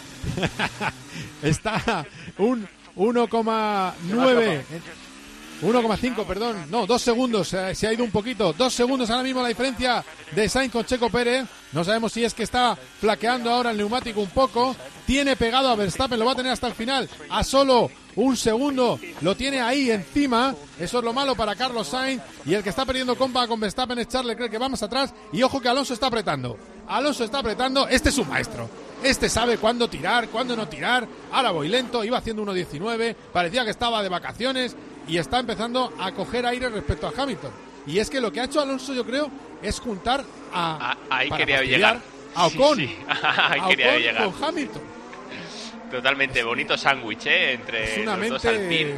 Está un 1,9... 1,5, perdón, no, 2 segundos, se ha ido un poquito, 2 segundos ahora mismo la diferencia de Sainz con Checo Pérez. No sabemos si es que está flaqueando ahora el neumático un poco, tiene pegado a Verstappen, lo va a tener hasta el final, a solo 1 segundo, lo tiene ahí encima. Eso es lo malo para Carlos Sainz, y el que está perdiendo compa con Verstappen es Charles Leclerc, que va más atrás, y ojo que Alonso está apretando, este es un maestro. Este sabe cuándo tirar, cuándo no tirar. Ahora voy lento, iba haciendo 1.19, parecía que estaba de vacaciones y está empezando a coger aire respecto a Hamilton. Y es que lo que ha hecho Alonso, yo creo, es juntar ahí quería llegar a Ocon, sí. Ahí quería llegar con Hamilton. Totalmente, bonito sándwich entre los dos Alpine.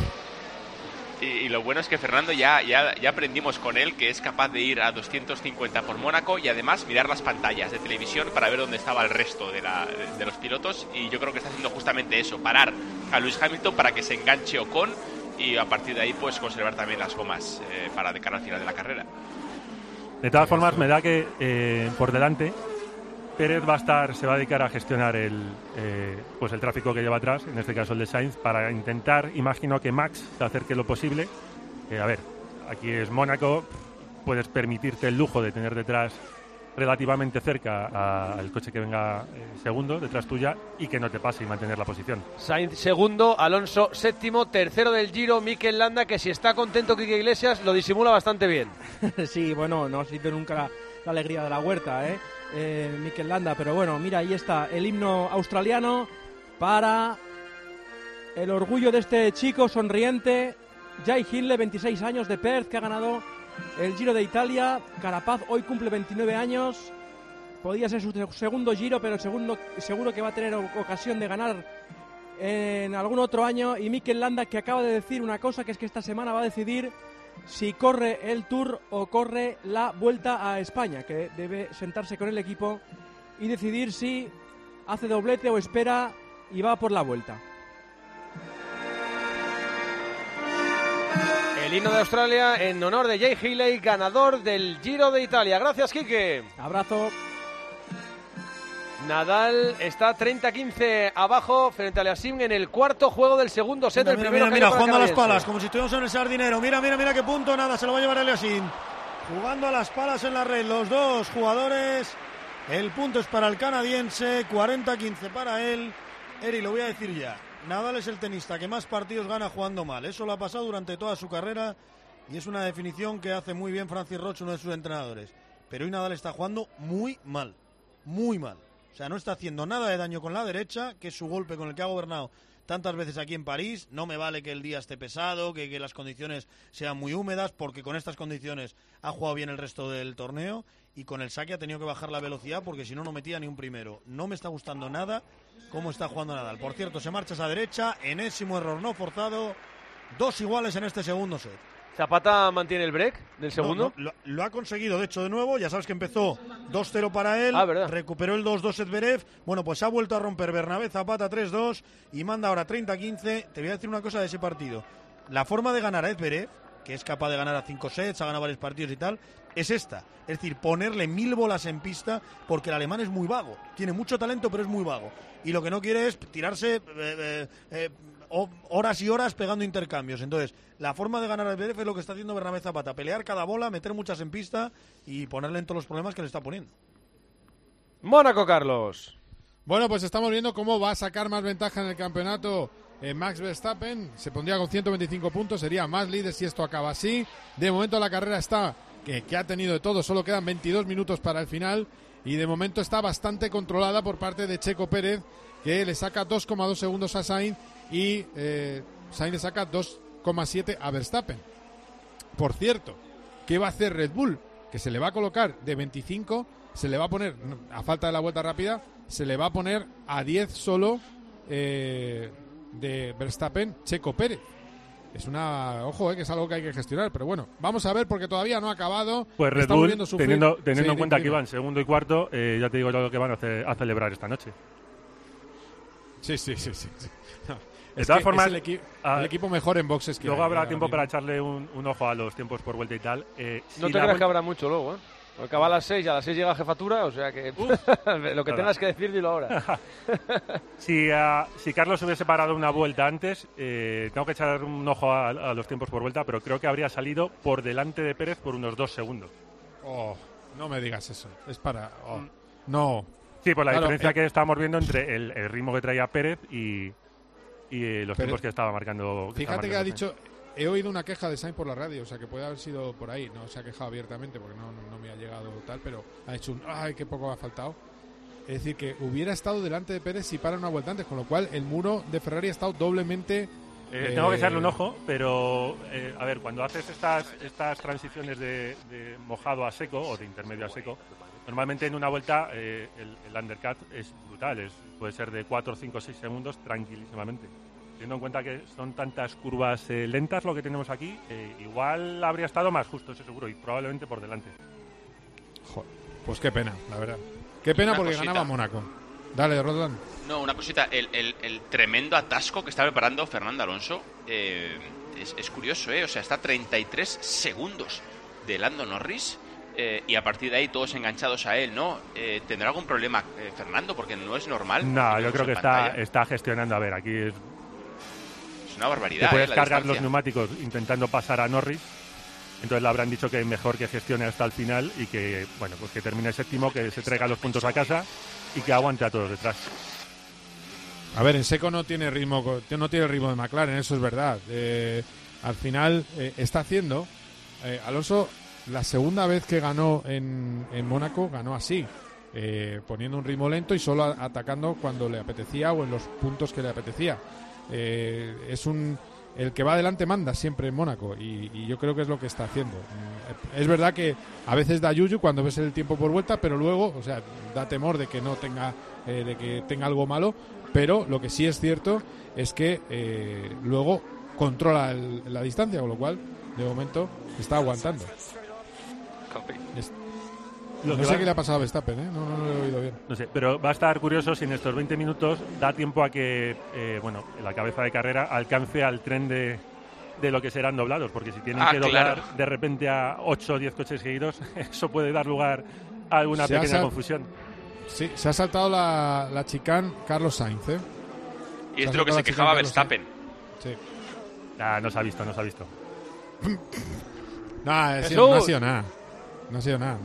Y lo bueno es que Fernando ya aprendimos con él que es capaz de ir a 250 por Mónaco y además mirar las pantallas de televisión para ver dónde estaba el resto de los pilotos, y yo creo que está haciendo justamente eso, parar a Lewis Hamilton para que se enganche Ocon y a partir de ahí pues conservar también las gomas para de cara al final de la carrera. De todas formas me da que por delante Pérez se va a dedicar a gestionar el tráfico que lleva atrás, en este caso el de Sainz, para intentar, imagino que Max se acerque lo posible. Aquí es Mónaco, puedes permitirte el lujo de tener detrás relativamente cerca al coche que venga segundo, detrás tuya, y que no te pase y mantener la posición. Sainz segundo, Alonso séptimo, tercero del Giro, Mikel Landa, que si está contento Quique Iglesias, lo disimula bastante bien. Sí, bueno, no ha sido nunca la alegría de la huerta, Mikel Landa, pero bueno, mira, ahí está el himno australiano para el orgullo de este chico sonriente, Jai Hindley, 26 años, de Perth, que ha ganado el Giro de Italia. Carapaz hoy cumple 29 años. Podía ser su segundo Giro, pero seguro que va a tener ocasión de ganar en algún otro año. Y Mikel Landa, que acaba de decir una cosa, que es que esta semana va a decidir si corre el Tour o corre la Vuelta a España, que debe sentarse con el equipo y decidir si hace doblete o espera y va por la Vuelta. El himno de Australia en honor de Jai Hindley, ganador del Giro de Italia. Gracias, Quique. Abrazo. Nadal está 30-15 abajo frente a Aliassime en el cuarto juego del segundo set. Mira, jugando a las palas, como si estuviéramos en el Sardinero. Mira qué punto, nada, se lo va a llevar Aliassime. Jugando a las palas en la red, los dos jugadores. El punto es para el canadiense, 40-15 para él. Eri, lo voy a decir ya. Nadal es el tenista que más partidos gana jugando mal. Eso lo ha pasado durante toda su carrera y es una definición que hace muy bien Francis Roche, uno de sus entrenadores. Pero hoy Nadal está jugando muy mal, muy mal. O sea, no está haciendo nada de daño con la derecha, que es su golpe con el que ha gobernado tantas veces aquí en París. No me vale que el día esté pesado, que las condiciones sean muy húmedas, porque con estas condiciones ha jugado bien el resto del torneo y con el saque ha tenido que bajar la velocidad porque si no, no metía ni un primero. No me está gustando nada cómo está jugando Nadal. Por cierto, se marcha a esa derecha, enésimo error no forzado, 2 iguales en este segundo set. ¿Zapata mantiene el break del segundo? No, lo ha conseguido, de hecho, de nuevo. Ya sabes que empezó 2-0 para él, recuperó el 2-2 Zverev. Bueno, pues ha vuelto a romper Bernabé Zapata 3-2 y manda ahora 30-15. Te voy a decir una cosa de ese partido. La forma de ganar a Zverev, que es capaz de ganar a 5 sets, ha ganado varios partidos y tal, es esta. Es decir, ponerle 1000 bolas en pista, porque el alemán es muy vago. Tiene mucho talento, pero es muy vago. Y lo que no quiere es tirarse horas y horas pegando intercambios. Entonces, la forma de ganar al Zverev es lo que está haciendo Bernabé Zapata. Pelear cada bola, meter muchas en pista y ponerle en todos los problemas que le está poniendo. Mónaco, Carlos. Bueno, pues estamos viendo cómo va a sacar más ventaja en el campeonato Max Verstappen. Se pondría con 125 puntos, sería más líder si esto acaba así. De momento la carrera está, que ha tenido de todo, solo quedan 22 minutos para el final. Y de momento está bastante controlada por parte de Checo Pérez, que le saca 2,2 segundos a Sainz y Sainz le saca 2,7 a Verstappen. Por cierto, ¿qué va a hacer Red Bull? Que se le va a colocar de 25, se le va a poner, a falta de la vuelta rápida, se le va a poner a 10 solo de Verstappen, Checo Pérez. Es ojo, que es algo que hay que gestionar, pero bueno, vamos a ver porque todavía no ha acabado. Pues Red Bull, teniendo en cuenta que iban segundo y cuarto, ya te digo yo lo que van a celebrar esta noche. Sí. No, de todas formas, es el equipo mejor en boxes que luego habrá tiempo para echarle un ojo a los tiempos por vuelta y tal. No te creas que habrá mucho luego, ¿eh? Porque acaba a las 6 y a las 6 llega a jefatura, o sea que lo que tengas que decir, dilo ahora. Si Carlos hubiese parado una vuelta antes, tengo que echar un ojo a los tiempos por vuelta, pero creo que habría salido por delante de Pérez por unos 2 segundos. Oh, no me digas eso. Es para... no. Sí, por la diferencia que estábamos viendo entre el ritmo que traía Pérez y los tiempos que estaba marcando. Fíjate que ha dicho... He oído una queja de Sainz por la radio, o sea que puede haber sido por ahí. No se ha quejado abiertamente porque no me ha llegado tal, pero ha hecho ¡ay, qué poco ha faltado! Es decir, que hubiera estado delante de Pérez si para una vuelta antes, con lo cual el muro de Ferrari ha estado doblemente... tengo que echarle un ojo, pero a ver, cuando haces estas transiciones de mojado a seco o de intermedio a seco, normalmente en una vuelta el undercut es brutal, puede ser de 4, 5, 6 segundos tranquilísimamente. Teniendo en cuenta que son tantas curvas lentas lo que tenemos aquí, igual habría estado más justo, eso seguro, y probablemente por delante. Joder, pues qué pena, la verdad. Qué pena porque ganaba Mónaco. Dale, Roldán. No, una cosita, el tremendo atasco que está preparando Fernando Alonso es curioso, ¿eh? O sea, está a 33 segundos de Lando Norris. y a partir de ahí todos enganchados a él, ¿no? ¿Tendrá algún problema Fernando? Porque no es normal. No, yo creo que está gestionando. A ver, aquí es una barbaridad. Te puedes cargar los neumáticos intentando pasar a Norris. Entonces le habrán dicho que es mejor que gestione hasta el final y que, bueno, pues que termine séptimo, que se traiga los puntos a casa y que aguante a todos detrás. A ver, en seco no tiene ritmo de McLaren, eso es verdad. Al final está haciendo Alonso, la segunda vez que ganó en Mónaco, ganó así, poniendo un ritmo lento y solo atacando cuando le apetecía o en los puntos que le apetecía. El que va adelante manda siempre en Mónaco y yo creo que es lo que está haciendo. Es verdad que a veces da yuyu cuando ves el tiempo por vuelta, pero luego, o sea, da temor de que no tenga de que tenga algo malo, pero lo que sí es cierto es que luego controla la distancia, con lo cual de momento está aguantando. No sé qué le ha pasado a Verstappen, no lo he oído bien. No sé, pero va a estar curioso si en estos 20 minutos da tiempo a que, la cabeza de carrera alcance al tren de lo que serán doblados, porque si tienen que doblar de repente a 8 o 10 coches seguidos, eso puede dar lugar a alguna pequeña confusión. Sí, se ha saltado la chicane Carlos Sainz, Y es de lo que se quejaba Verstappen. Sí. No se ha visto. No ha sido nada. No ha sido nada.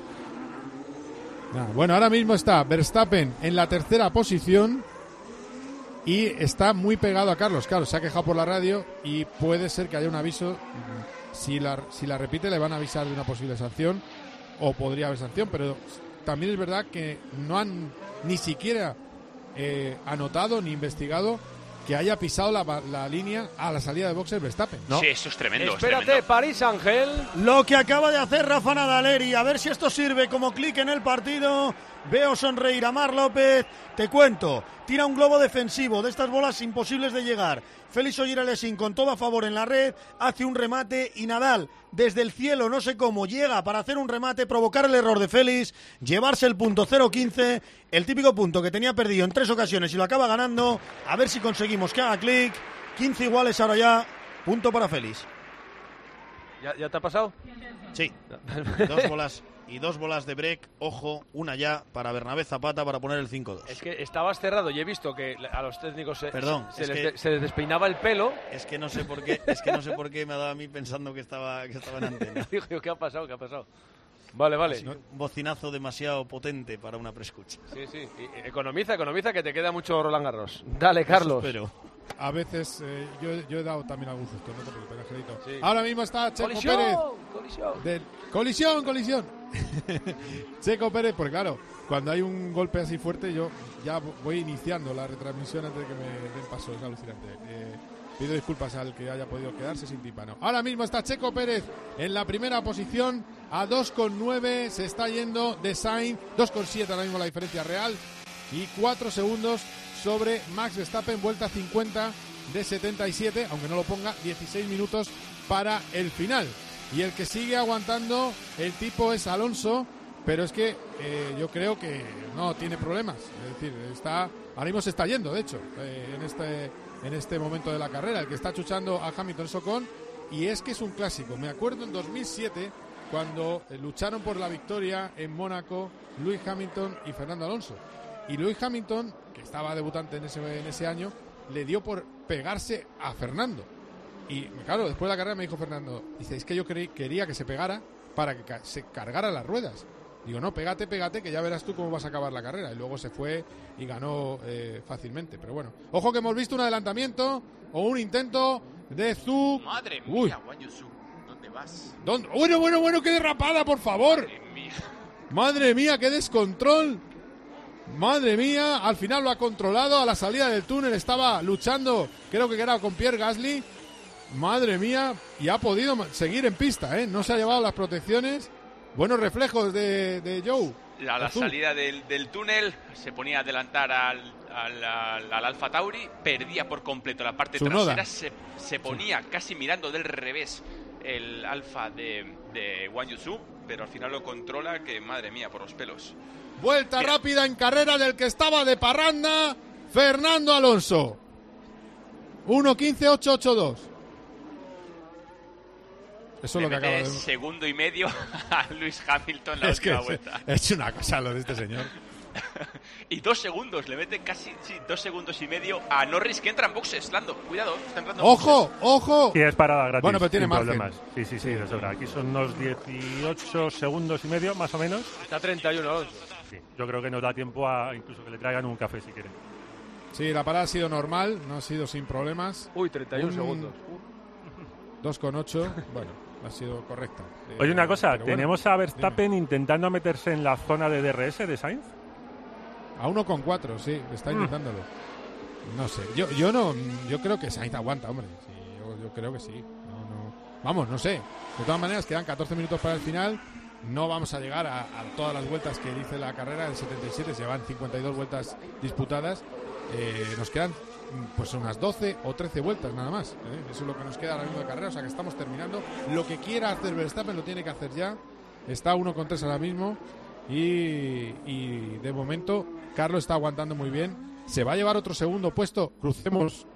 Bueno, ahora mismo está Verstappen en la tercera posición y está muy pegado a Carlos. Claro, se ha quejado por la radio y puede ser que haya un aviso. Si la repite, le van a avisar de una posible sanción o podría haber sanción, pero también es verdad que no han ni siquiera anotado ni investigado que haya pisado la línea a la salida de boxes Verstappen. ¿No? Sí, eso es tremendo. Espérate, París Ángel. Lo que acaba de hacer Rafa Nadal, a ver si esto sirve como clic en el partido. Veo sonreír a Marc López. Te cuento, tira un globo defensivo de estas bolas imposibles de llegar. Félix Auger-Aliassime con todo a favor en la red, hace un remate y Nadal desde el cielo, no sé cómo, llega para hacer un remate, provocar el error de Félix, llevarse el punto 0-15, el típico punto que tenía perdido en 3 ocasiones y lo acaba ganando. A ver si conseguimos que haga clic. 15 iguales ahora ya, punto para Félix. ¿Ya te ha pasado? Sí, 2 bolas de break, ojo, una ya para Bernabé Zapata para poner el 5-2. Es que estabas cerrado y he visto que a los técnicos se les despeinaba el pelo. Es que no sé por qué me ha dado a mí pensando que estaba en antena. Digo, ¿qué ha pasado? Vale. Un bocinazo demasiado potente para una preescucha. Sí. Economiza, que te queda mucho Roland Garros. Dale, Carlos. Pero a veces yo he dado también algún susto, no te preocupes, Angelito. Sí. Ahora mismo está Checo Pérez. Colisión. Checo Pérez, porque claro, cuando hay un golpe así fuerte, yo ya voy iniciando la retransmisión antes de que me den paso, es alucinante. Pido disculpas al que haya podido quedarse sin tímpano. Ahora mismo está Checo Pérez en la primera posición, a 2,9 se está yendo de Sainz, 2,7 ahora mismo la diferencia real, y 4 segundos sobre Max Verstappen, vuelta 50 de 77, aunque no lo ponga, 16 minutos para el final. Y el que sigue aguantando el tipo es Alonso, pero es que yo creo que no tiene problemas. Es decir, ahora mismo se está yendo, de hecho, en este momento de la carrera. El que está chuchando a Hamilton es Ocon, y es que es un clásico. Me acuerdo en 2007, cuando lucharon por la victoria en Mónaco Lewis Hamilton y Fernando Alonso. Y Lewis Hamilton, que estaba debutante en ese año, le dio por pegarse a Fernando. Y claro, después de la carrera me dijo Fernando, dice, es que yo quería que se pegara para que se cargara las ruedas. Digo, no, pégate, que ya verás tú cómo vas a acabar la carrera. Y luego se fue y ganó fácilmente. Pero bueno, ojo que hemos visto un adelantamiento o un intento de Zhou. Madre mía, Wang Yusu, ¿dónde vas? Bueno, qué derrapada, por favor. Madre mía, qué descontrol. Madre mía, al final lo ha controlado. A la salida del túnel estaba luchando, creo que era con Pierre Gasly. Madre mía, y ha podido seguir en pista, no se ha llevado las protecciones. Buenos reflejos de Joe. A la salida del túnel se ponía a adelantar al Alfa Tauri, perdía por completo la parte trasera, se ponía casi mirando del revés el Alfa de Wang Yusu, pero al final lo controla, que madre mía, por los pelos. Vuelta rápida en carrera del que estaba de parranda, Fernando Alonso. 1.15.882. Eso es lo que acaba de... segundo y medio a Lewis Hamilton la última vuelta. Es una cosa lo de este señor. Y 2 segundos, le mete casi 2 segundos y medio a Norris, que entra en boxes. Lando, cuidado, está entrando en ¡Ojo! ¡Ojo! Sí, es parada gratis. Bueno, pero tiene margen. Problemas. Sí, de sobra. Aquí son unos 18 segundos y medio, más o menos. Está 31, Alonso. Sí, yo creo que nos da tiempo a incluso que le traigan un café si quieren. Sí, la parada ha sido normal, no ha sido sin problemas. 31 segundos. 2,8, bueno, ha sido correcta. Oye, una cosa, tenemos a Verstappen dime. intentando meterse en la zona de DRS de Sainz. A 1,4, sí, está intentándolo. No sé, yo creo que Sainz aguanta, hombre. Sí, yo creo que sí. Vamos, no sé. De todas maneras, quedan 14 minutos para el final. No vamos a llegar a todas las vueltas que dice la carrera. En 77 se van 52 vueltas disputadas. Nos quedan pues unas 12 o 13 vueltas nada más. Eso es lo que nos queda ahora mismo de carrera. O sea que estamos terminando. Lo que quiera hacer Verstappen lo tiene que hacer ya. Está 1,3 ahora mismo. Y de momento Carlos está aguantando muy bien. Se va a llevar otro segundo puesto. Crucemos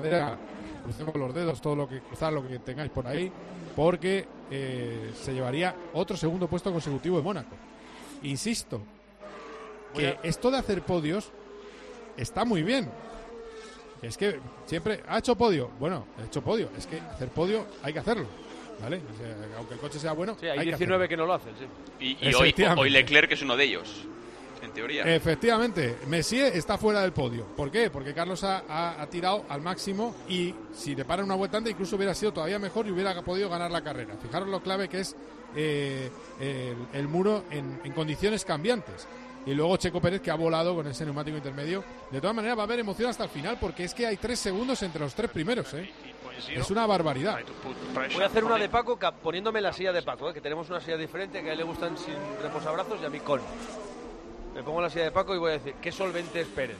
los dedos, todo lo que cruzar, lo que tengáis por ahí, porque se llevaría otro segundo puesto consecutivo de Mónaco. Insisto, que esto de hacer podios está muy bien. Es que siempre ha hecho podio. Bueno, ha hecho podio. Es que hacer podio hay que hacerlo, ¿vale? O sea, aunque el coche sea bueno, sí, hay 19 que no lo hacen, sí. Y hoy Leclerc es uno de ellos, en teoría. Efectivamente, Messier está fuera del podio. ¿Por qué? Porque Carlos ha tirado al máximo y si le paran una vuelta antes incluso hubiera sido todavía mejor y hubiera podido ganar la carrera. Fijaros lo clave que es el muro en condiciones cambiantes. Y luego Checo Pérez, que ha volado con ese neumático intermedio. De todas maneras va a haber emoción hasta el final porque es que hay 3 segundos entre los 3 primeros, ¿eh? Es una barbaridad. Voy a hacer una de Paco poniéndome la silla de Paco, que tenemos una silla diferente, que a él le gustan sin reposabrazos y a mí con. Me pongo la silla de Paco y voy a decir, qué solvente es Pérez,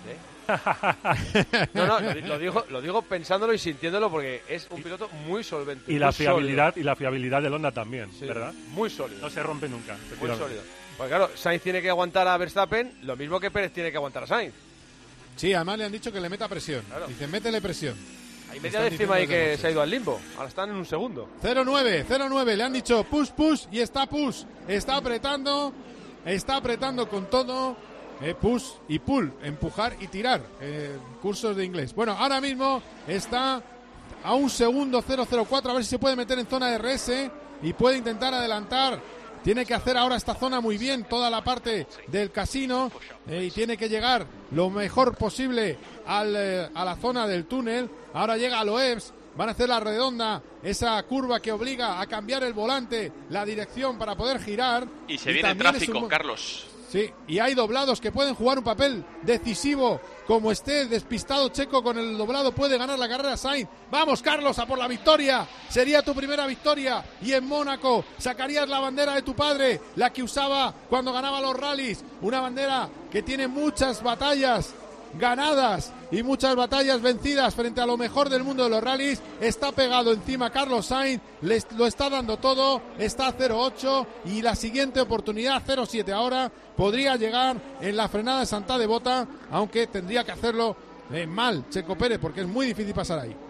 ¿eh? No, lo digo pensándolo y sintiéndolo porque es un piloto muy solvente. Y la fiabilidad del Honda también, sí, ¿verdad? Muy sólido. No se rompe nunca. Muy sólido. Pues claro, Sainz tiene que aguantar a Verstappen, lo mismo que Pérez tiene que aguantar a Sainz. Sí, además le han dicho que le meta presión. Claro. Dicen, métele presión. Hay media décima ahí que se ha ido al limbo. Ahora están en un segundo. 0-9. Le han dicho push y está push. Está apretando con todo. Push y pull. Empujar y tirar. Cursos de inglés. Bueno, ahora mismo está a un segundo 0-0-4. A ver si se puede meter en zona de RS y puede intentar adelantar. Tiene que hacer ahora esta zona muy bien, toda la parte del casino, y tiene que llegar lo mejor posible a la zona del túnel. Ahora llega a Loebs, van a hacer la redonda, esa curva que obliga a cambiar el volante, la dirección para poder girar. Y se viene el tráfico, Carlos. Sí, y hay doblados que pueden jugar un papel decisivo. Como esté despistado Checo con el doblado, puede ganar la carrera Sainz. Vamos, Carlos, a por la victoria. Sería tu primera victoria. Y en Mónaco sacarías la bandera de tu padre, la que usaba cuando ganaba los rallies. Una bandera que tiene muchas batallas ganadas y muchas batallas vencidas frente a lo mejor del mundo de los rallies. Está pegado encima Carlos Sainz, lo está dando todo, está a 0-8 y la siguiente oportunidad 0-7 ahora podría llegar en la frenada de Santa de Bota, aunque tendría que hacerlo mal Checo Pérez porque es muy difícil pasar ahí.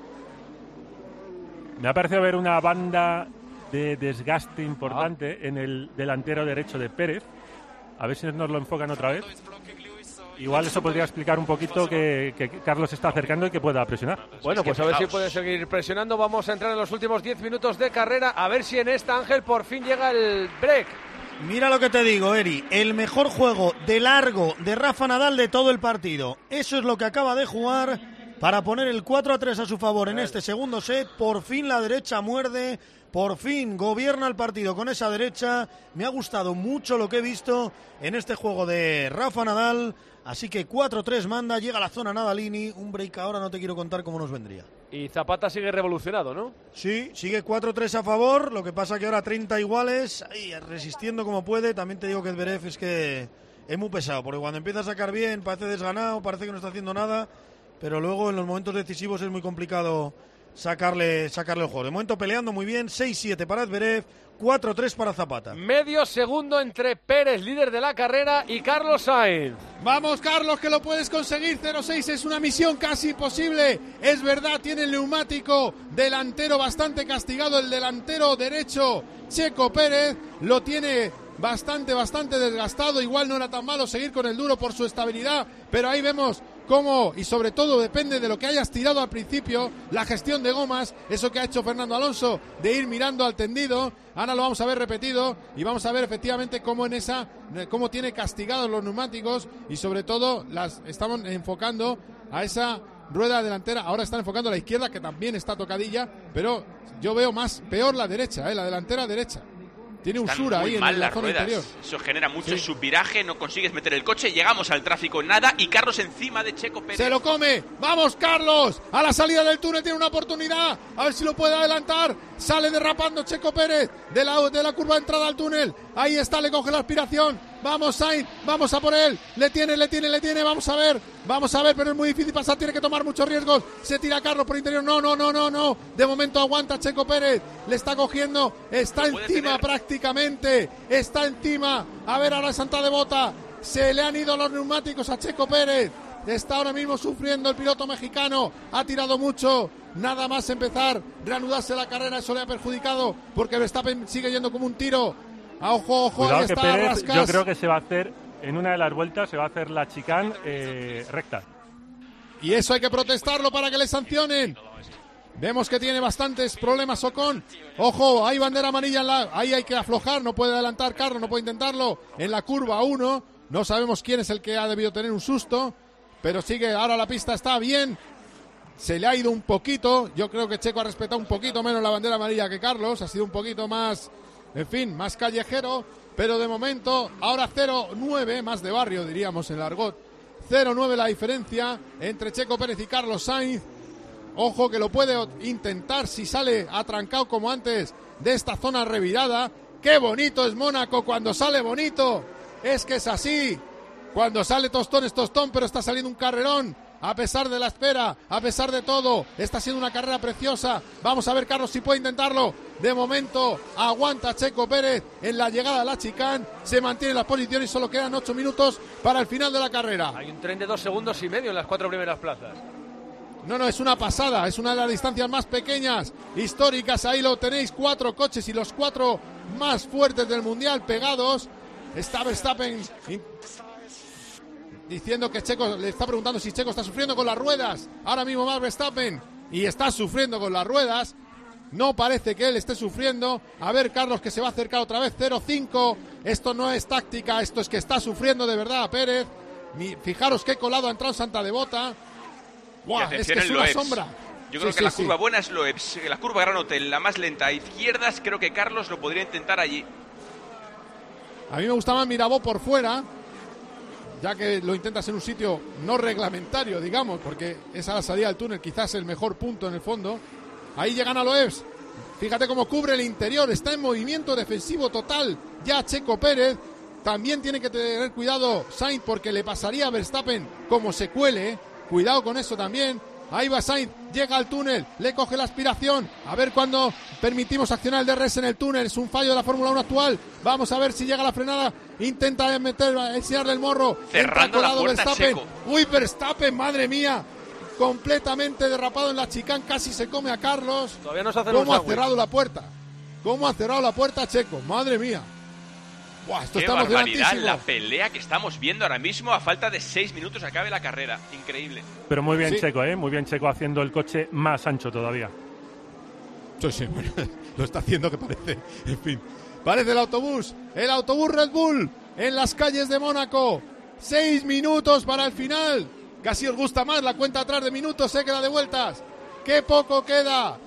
Me ha parecido ver una banda de desgaste importante en el delantero derecho de Pérez. A ver si nos lo enfocan otra vez. Igual eso podría explicar un poquito que Carlos está acercando y que pueda presionar. Bueno, pues a ver si puede seguir presionando. Vamos a entrar en los últimos 10 minutos de carrera. A ver si en esta, Ángel, por fin llega el break. Mira lo que te digo, Eri. El mejor juego de largo de Rafa Nadal de todo el partido. Eso es lo que acaba de jugar para poner el 4-3 a su favor en este segundo set. Por fin la derecha muerde. Por fin gobierna el partido con esa derecha. Me ha gustado mucho lo que he visto en este juego de Rafa Nadal. Así que 4-3 manda, llega a la zona Nadalini. Un break ahora no te quiero contar cómo nos vendría. Y Zapata sigue revolucionado, ¿no? Sí, sigue 4-3 a favor. Lo que pasa que ahora 30 iguales. Ahí, resistiendo como puede. También te digo que Zverev es que es muy pesado. Porque cuando empieza a sacar bien parece desganado, parece que no está haciendo nada. Pero luego en los momentos decisivos es muy complicado sacarle el juego. De momento peleando muy bien, 6-7 para Zverev, 4-3 para Zapata. Medio segundo entre Pérez, líder de la carrera, y Carlos Sainz. Vamos, Carlos, que lo puedes conseguir. 0-6 es una misión casi imposible. Es verdad, tiene el neumático delantero bastante castigado. El delantero derecho, Checo Pérez, lo tiene bastante desgastado. Igual no era tan malo seguir con el duro por su estabilidad, pero ahí vemos cómo, y sobre todo depende de lo que hayas tirado al principio, la gestión de gomas, eso que ha hecho Fernando Alonso, de ir mirando al tendido. Ahora lo vamos a ver repetido y vamos a ver efectivamente cómo tiene castigados los neumáticos, y sobre todo estamos enfocando a esa rueda delantera. Ahora están enfocando a la izquierda, que también está tocadilla, pero yo veo peor la derecha, la delantera derecha. Tiene usura ahí en la zona interior. Eso genera mucho subviraje, no consigues meter el coche, llegamos al tráfico, nada, y Carlos encima de Checo Pérez. ¡Se lo come! ¡Vamos, Carlos! A la salida del túnel tiene una oportunidad, a ver si lo puede adelantar. Sale derrapando Checo Pérez de la curva de entrada al túnel. Ahí está, le coge la aspiración. Vamos, Sainz, vamos a por él. Le tiene, vamos a ver, pero es muy difícil pasar, tiene que tomar muchos riesgos. Se tira Carlos por interior, no. De momento aguanta Checo Pérez, le está cogiendo, está encima prácticamente, está encima. A ver, ahora Santa de Bota, se le han ido los neumáticos a Checo Pérez. Está ahora mismo sufriendo el piloto mexicano, ha tirado mucho. Nada más empezar, reanudarse la carrera, eso le ha perjudicado, porque Verstappen sigue yendo como un tiro. Ojo, cuidado, ahí está Pérez, Rascas. yo creo que se va a hacer, en una de las vueltas, se va a hacer la chicane recta. Y eso hay que protestarlo para que le sancionen. Vemos que tiene bastantes problemas Ocon. Ojo, hay bandera amarilla, ahí hay que aflojar, no puede adelantar Carlos, no puede intentarlo. En la curva 1, no sabemos quién es el que ha debido tener un susto, pero sigue, ahora la pista está bien. Se le ha ido un poquito, yo creo que Checo ha respetado un poquito menos la bandera amarilla que Carlos, ha sido un poquito más, en fin, más callejero, pero de momento, ahora 0-9, más de barrio diríamos en el argot, 0-9 la diferencia entre Checo Pérez y Carlos Sainz. Ojo que lo puede intentar si sale atrancado como antes de esta zona revirada. ¡Qué bonito es Mónaco cuando sale bonito! Es que es así, cuando sale tostón es tostón, pero está saliendo un carrerón. A pesar de la espera, a pesar de todo, está siendo una carrera preciosa. Vamos a ver, Carlos, si puede intentarlo. De momento, aguanta Checo Pérez en la llegada a la chicane. Se mantiene la posición y solo quedan 8 minutos para el final de la carrera. Hay un tren de 2 segundos y medio en las 4 primeras plazas. No, es una pasada. Es una de las distancias más pequeñas, históricas. Ahí lo tenéis, 4 coches y los 4 más fuertes del Mundial pegados. Está Verstappen diciendo que Checo, le está preguntando si Checo está sufriendo con las ruedas. Ahora mismo más Verstappen, y está sufriendo con las ruedas. No parece que él esté sufriendo. A ver, Carlos, que se va a acercar otra vez. 0-5. Esto no es táctica, esto es que está sufriendo de verdad Pérez. Fijaros qué colado ha entrado Santa de Bota. ¡Buah! Es que es una sombra. Yo creo que la curva buena es Loebs, la curva Gran Hotel, la más lenta a izquierdas, creo que Carlos lo podría intentar allí. A mí me gustaba Mirabó por fuera, ya que lo intentas en un sitio no reglamentario, digamos, porque esa la salida del túnel, quizás el mejor punto en el fondo. Ahí llegan a Loebs. Fíjate cómo cubre el interior, está en movimiento defensivo total. Ya Checo Pérez. También tiene que tener cuidado Sainz, porque le pasaría a Verstappen como se cuele. Cuidado con eso también. Ahí va Sainz, llega al túnel, le coge la aspiración. A ver cuándo permitimos accionar el DRS en el túnel. Es un fallo de la Fórmula 1 actual. Vamos a ver si llega la frenada. Intenta enseñarle el morro. Cerrando la puerta, Verstappen. Checo. Uy, Verstappen, madre mía. Completamente derrapado en la chicane. Casi se come a Carlos. Todavía no se hace. ¿Cómo ha cerrado la puerta? ¿Cómo ha cerrado la puerta Checo? Madre mía. Buah, esto Qué está barbaridad la pelea que estamos viendo ahora mismo. A falta de 6 minutos acabe la carrera. Increíble. Pero muy bien Sí. Checo, muy bien Checo, haciendo el coche más ancho todavía. Sí, bueno, lo está haciendo que parece, en fin, parece el autobús Red Bull en las calles de Mónaco. 6 minutos para el final. Casi os gusta más la cuenta atrás de minutos, que la de vueltas. Qué poco queda.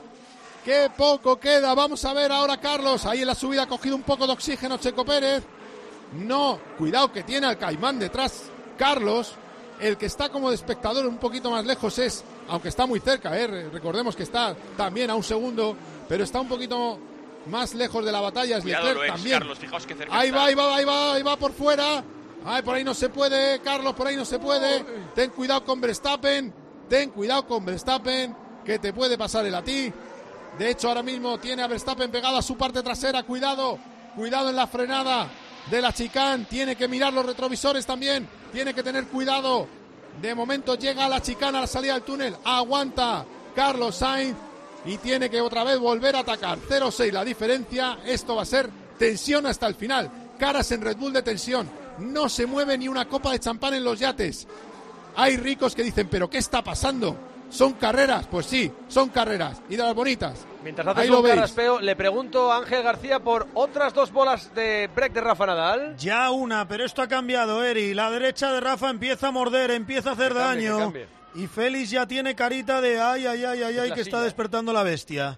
Vamos a ver ahora Carlos. Ahí en la subida ha cogido un poco de oxígeno Checo Pérez. No, cuidado que tiene al Caimán detrás Carlos. El que está como de espectador un poquito más lejos es, aunque está muy cerca, recordemos que está también a un segundo, pero está un poquito más lejos de la batalla. Es Cuidado, Leclerc lo es, también. Carlos, fijaos que cerca Ahí está. va por fuera. Ay, por ahí no se puede, Carlos, por ahí no se puede. Ten cuidado con Verstappen, que te puede pasar el a ti. De hecho, ahora mismo tiene a Verstappen pegado a su parte trasera. Cuidado en la frenada de la chicane. Tiene que mirar los retrovisores también. Tiene que tener cuidado. De momento llega a la chicane, a la salida del túnel. Aguanta Carlos Sainz y tiene que otra vez volver a atacar. 0-6 la diferencia. Esto va a ser tensión hasta el final. Caras en Red Bull de tensión. No se mueve ni una copa de champán en los yates. Hay ricos que dicen, ¿pero qué está pasando? ¿Son carreras? Pues sí, son carreras. Y de las bonitas. Mientras haces un carraspeo, le pregunto a Ángel García por otras 2 bolas de break de Rafa Nadal. Ya una, pero esto ha cambiado, Eri. La derecha de Rafa empieza a morder, empieza a hacer daño. Y Félix ya tiene carita de ay, que está despertando la bestia.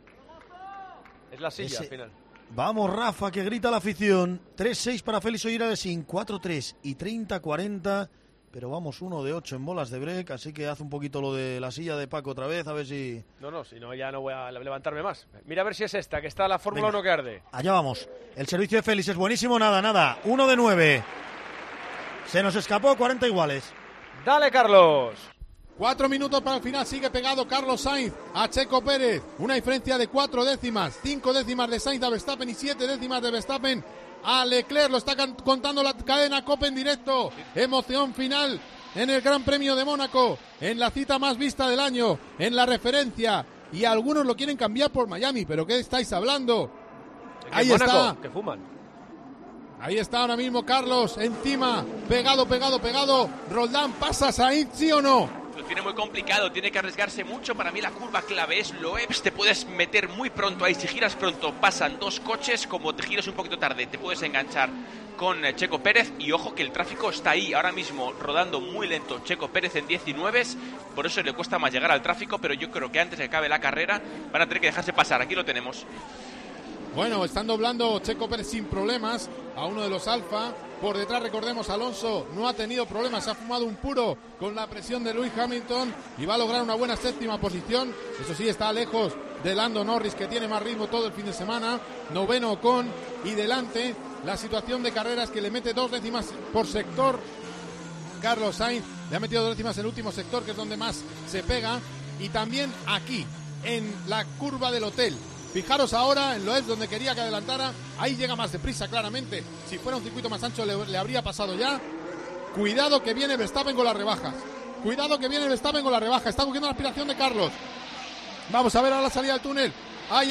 Es la silla al final. Vamos, Rafa, que grita la afición. 3-6 para Félix Auger-Aliassime, 4-3 y 30-40. Pero vamos, 1 de 8 en bolas de break, así que haz un poquito lo de la silla de Paco otra vez, a ver si... No, si no ya no voy a levantarme más. Mira a ver si es esta, que está la Fórmula 1 que arde. Allá vamos. El servicio de Félix es buenísimo, nada. 1 de 9. Se nos escapó, 40 iguales. Dale, Carlos. 4 minutos para el final, sigue pegado Carlos Sainz a Checo Pérez. Una diferencia de 4 décimas, 5 décimas de Sainz a Verstappen y 7 décimas de Verstappen a Leclerc. Lo está contando la cadena COPE en directo. Emoción final en el Gran Premio de Mónaco, en la cita más vista del año, en la referencia. Y algunos lo quieren cambiar por Miami, pero ¿qué estáis hablando? Ahí Mónaco, está. Que fuman. Ahí está ahora mismo Carlos, encima, pegado. Roldán, ¿pasa Sainz, sí o no? Lo tiene muy complicado, tiene que arriesgarse mucho. Para mí la curva clave es Loebs. Te puedes meter muy pronto ahí. Si giras pronto pasan 2 coches. Como te giras un poquito tarde te puedes enganchar con Checo Pérez. Y ojo que el tráfico está ahí ahora mismo rodando muy lento Checo Pérez en 19. Por eso le cuesta más llegar al tráfico. Pero yo creo que antes de que acabe la carrera van a tener que dejarse pasar. Aquí lo tenemos. Bueno, están doblando Checo Pérez sin problemas a uno de los Alfa. Por detrás, recordemos, Alonso no ha tenido problemas, ha fumado un puro con la presión de Lewis Hamilton y va a lograr una buena 7ª posición. Eso sí, está lejos de Lando Norris, que tiene más ritmo todo el fin de semana. 9º Ocon y delante la situación de carreras que le mete 2 décimas por sector. Carlos Sainz le ha metido 2 décimas en el último sector, que es donde más se pega. Y también aquí, en la curva del hotel. Fijaros ahora en Loebs, donde quería que adelantara. Ahí llega más deprisa, claramente. Si fuera un circuito más ancho le habría pasado ya. Cuidado que viene Verstappen con las rebajas. Está cogiendo la aspiración de Carlos. Vamos a ver ahora la salida del túnel. Ay.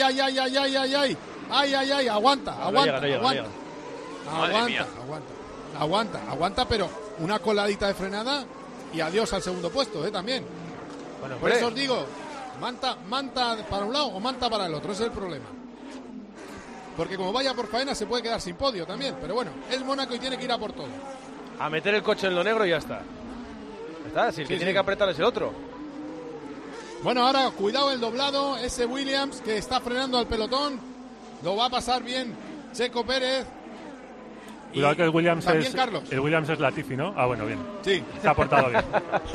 Aguanta, pero una coladita de frenada y adiós al segundo puesto, también. Bueno, por eso os digo, manta para un lado o manta para el otro, ese es el problema. Porque como vaya por faena se puede quedar sin podio también, pero bueno, es Mónaco y tiene que ir a por todo. A meter el coche en lo negro y ya está. Si el que tiene que apretar es el otro. Bueno, ahora cuidado el doblado, ese Williams que está frenando al pelotón. Lo va a pasar bien Checo Pérez. Cuidado que el Williams también es Carlos. El Williams es Latifi, ¿no? Ah, bueno, bien. Sí. Se ha portado bien.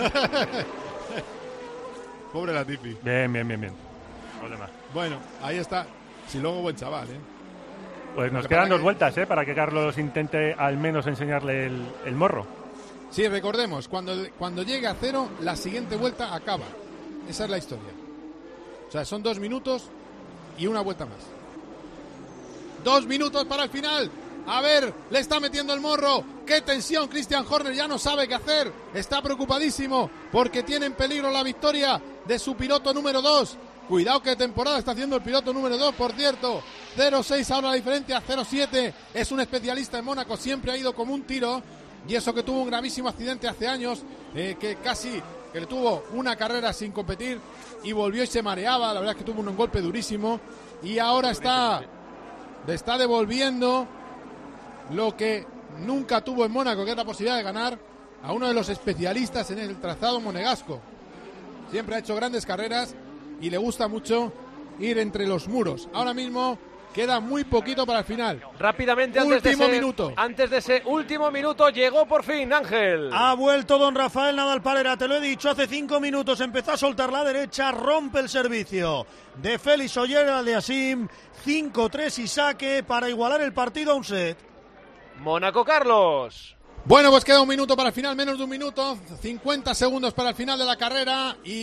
Pobre Latifi. Bien. Problema. Bueno, ahí está. Si luego buen chaval, Pues nos quedan 2 vueltas, para que Carlos intente al menos enseñarle el morro. Sí, recordemos, cuando llegue a 0, la siguiente vuelta acaba. Esa es la historia. O sea, son 2 minutos y una vuelta más. 2 minutos para el final. A ver, le está metiendo el morro. ¡Qué tensión! Christian Horner ya no sabe qué hacer. Está preocupadísimo porque tiene en peligro la victoria de su piloto número 2. Cuidado que temporada está haciendo el piloto número 2, por cierto. 0-6 ahora la diferencia, 0-7. Es un especialista en Mónaco, siempre ha ido como un tiro. Y eso que tuvo un gravísimo accidente hace años, que le tuvo una carrera sin competir y volvió y se mareaba. La verdad es que tuvo un golpe durísimo. Y ahora está devolviendo lo que nunca tuvo en Mónaco, que es la posibilidad de ganar a uno de los especialistas en el trazado monegasco. Siempre ha hecho grandes carreras y le gusta mucho ir entre los muros. Ahora mismo queda muy poquito para el final. Rápidamente, antes de ese último minuto, llegó por fin Ángel. Ha vuelto don Rafael Nadal Parera, te lo he dicho, hace 5 minutos empezó a soltar la derecha, rompe el servicio de Félix Auger-Aliassime, 5-3 y saque para igualar el partido a un set. Mónaco, Carlos. Bueno, pues queda 1 minuto para el final, menos de 1 minuto, 50 segundos para el final de la carrera y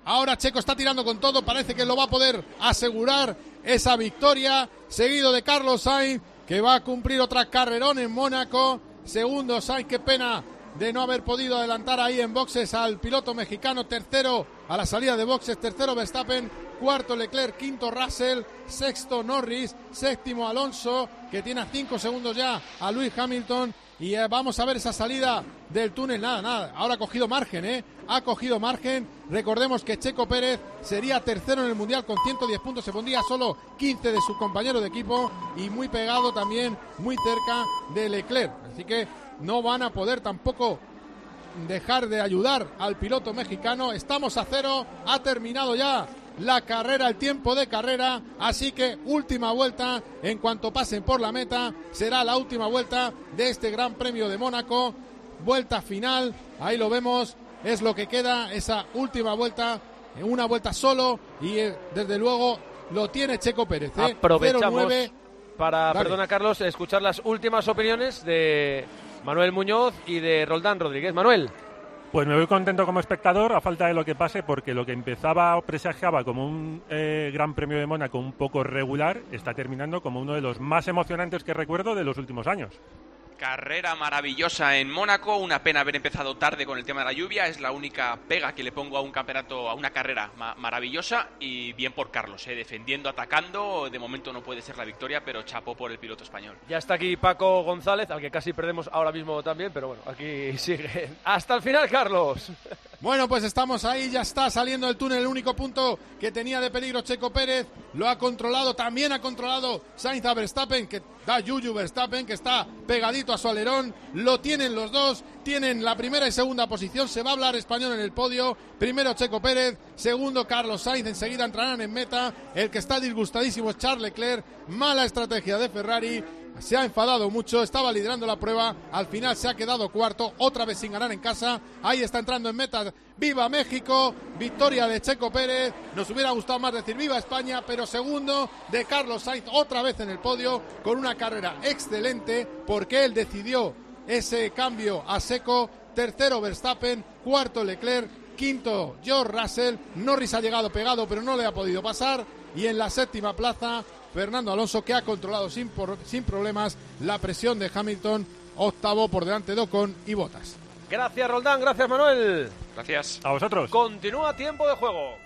Ahora Checo está tirando con todo, parece que lo va a poder asegurar esa victoria, seguido de Carlos Sainz, que va a cumplir otra carrerón en Mónaco. Segundo Sainz, qué pena de no haber podido adelantar ahí en boxes al piloto mexicano. Tercero a la salida de boxes, tercero Verstappen, cuarto Leclerc, quinto Russell, sexto Norris, séptimo Alonso, que tiene a 5 segundos ya a Lewis Hamilton. Y vamos a ver esa salida del túnel. Nada, ahora ha cogido margen, ha cogido margen. Recordemos que Checo Pérez sería tercero en el Mundial con 110 puntos, se pondría solo 15 de su compañero de equipo y muy pegado también, muy cerca de Leclerc. Así que no van a poder tampoco dejar de ayudar al piloto mexicano. Estamos a 0, ha terminado ya la carrera, el tiempo de carrera, así que última vuelta, en cuanto pasen por la meta, será la última vuelta de este Gran Premio de Mónaco, vuelta final, ahí lo vemos, es lo que queda, esa última vuelta, una vuelta solo, y desde luego lo tiene Checo Pérez. Aprovechamos 0-9. para, perdona Carlos, escuchar las últimas opiniones de Manuel Muñoz y de Roldán Rodríguez. Manuel. Pues me voy contento como espectador, a falta de lo que pase, porque lo que empezaba o presagiaba como un Gran Premio de Mónaco un poco regular, está terminando como uno de los más emocionantes que recuerdo de los últimos años. Carrera maravillosa en Mónaco, una pena haber empezado tarde con el tema de la lluvia, es la única pega que le pongo a un campeonato, a una carrera maravillosa, y bien por Carlos, defendiendo, atacando, de momento no puede ser la victoria, pero chapó por el piloto español. Ya está aquí Paco González, al que casi perdemos ahora mismo también, pero bueno, aquí sigue. Hasta el final, Carlos. Bueno, pues estamos ahí, ya está saliendo del túnel, el único punto que tenía de peligro Checo Pérez, lo ha controlado, también ha controlado Sainz a Verstappen, que da yuyu Verstappen, que está pegadito a su alerón, lo tienen los dos, tienen la primera y segunda posición, se va a hablar español en el podio, primero Checo Pérez, segundo Carlos Sainz, enseguida entrarán en meta, el que está disgustadísimo es Charles Leclerc, mala estrategia de Ferrari, se ha enfadado mucho, estaba liderando la prueba, al final se ha quedado cuarto, otra vez sin ganar en casa, ahí está entrando en meta, ¡viva México! Victoria de Checo Pérez, nos hubiera gustado más decir ¡viva España!, pero segundo de Carlos Sainz, otra vez en el podio, con una carrera excelente, porque él decidió ese cambio a seco, tercero Verstappen, cuarto Leclerc, quinto George Russell, Norris ha llegado pegado pero no le ha podido pasar, y en la séptima plaza Fernando Alonso, que ha controlado sin problemas la presión de Hamilton, octavo por delante de Ocon y Bottas. Gracias Roldán, gracias Manuel. Gracias. A vosotros. Continúa tiempo de juego.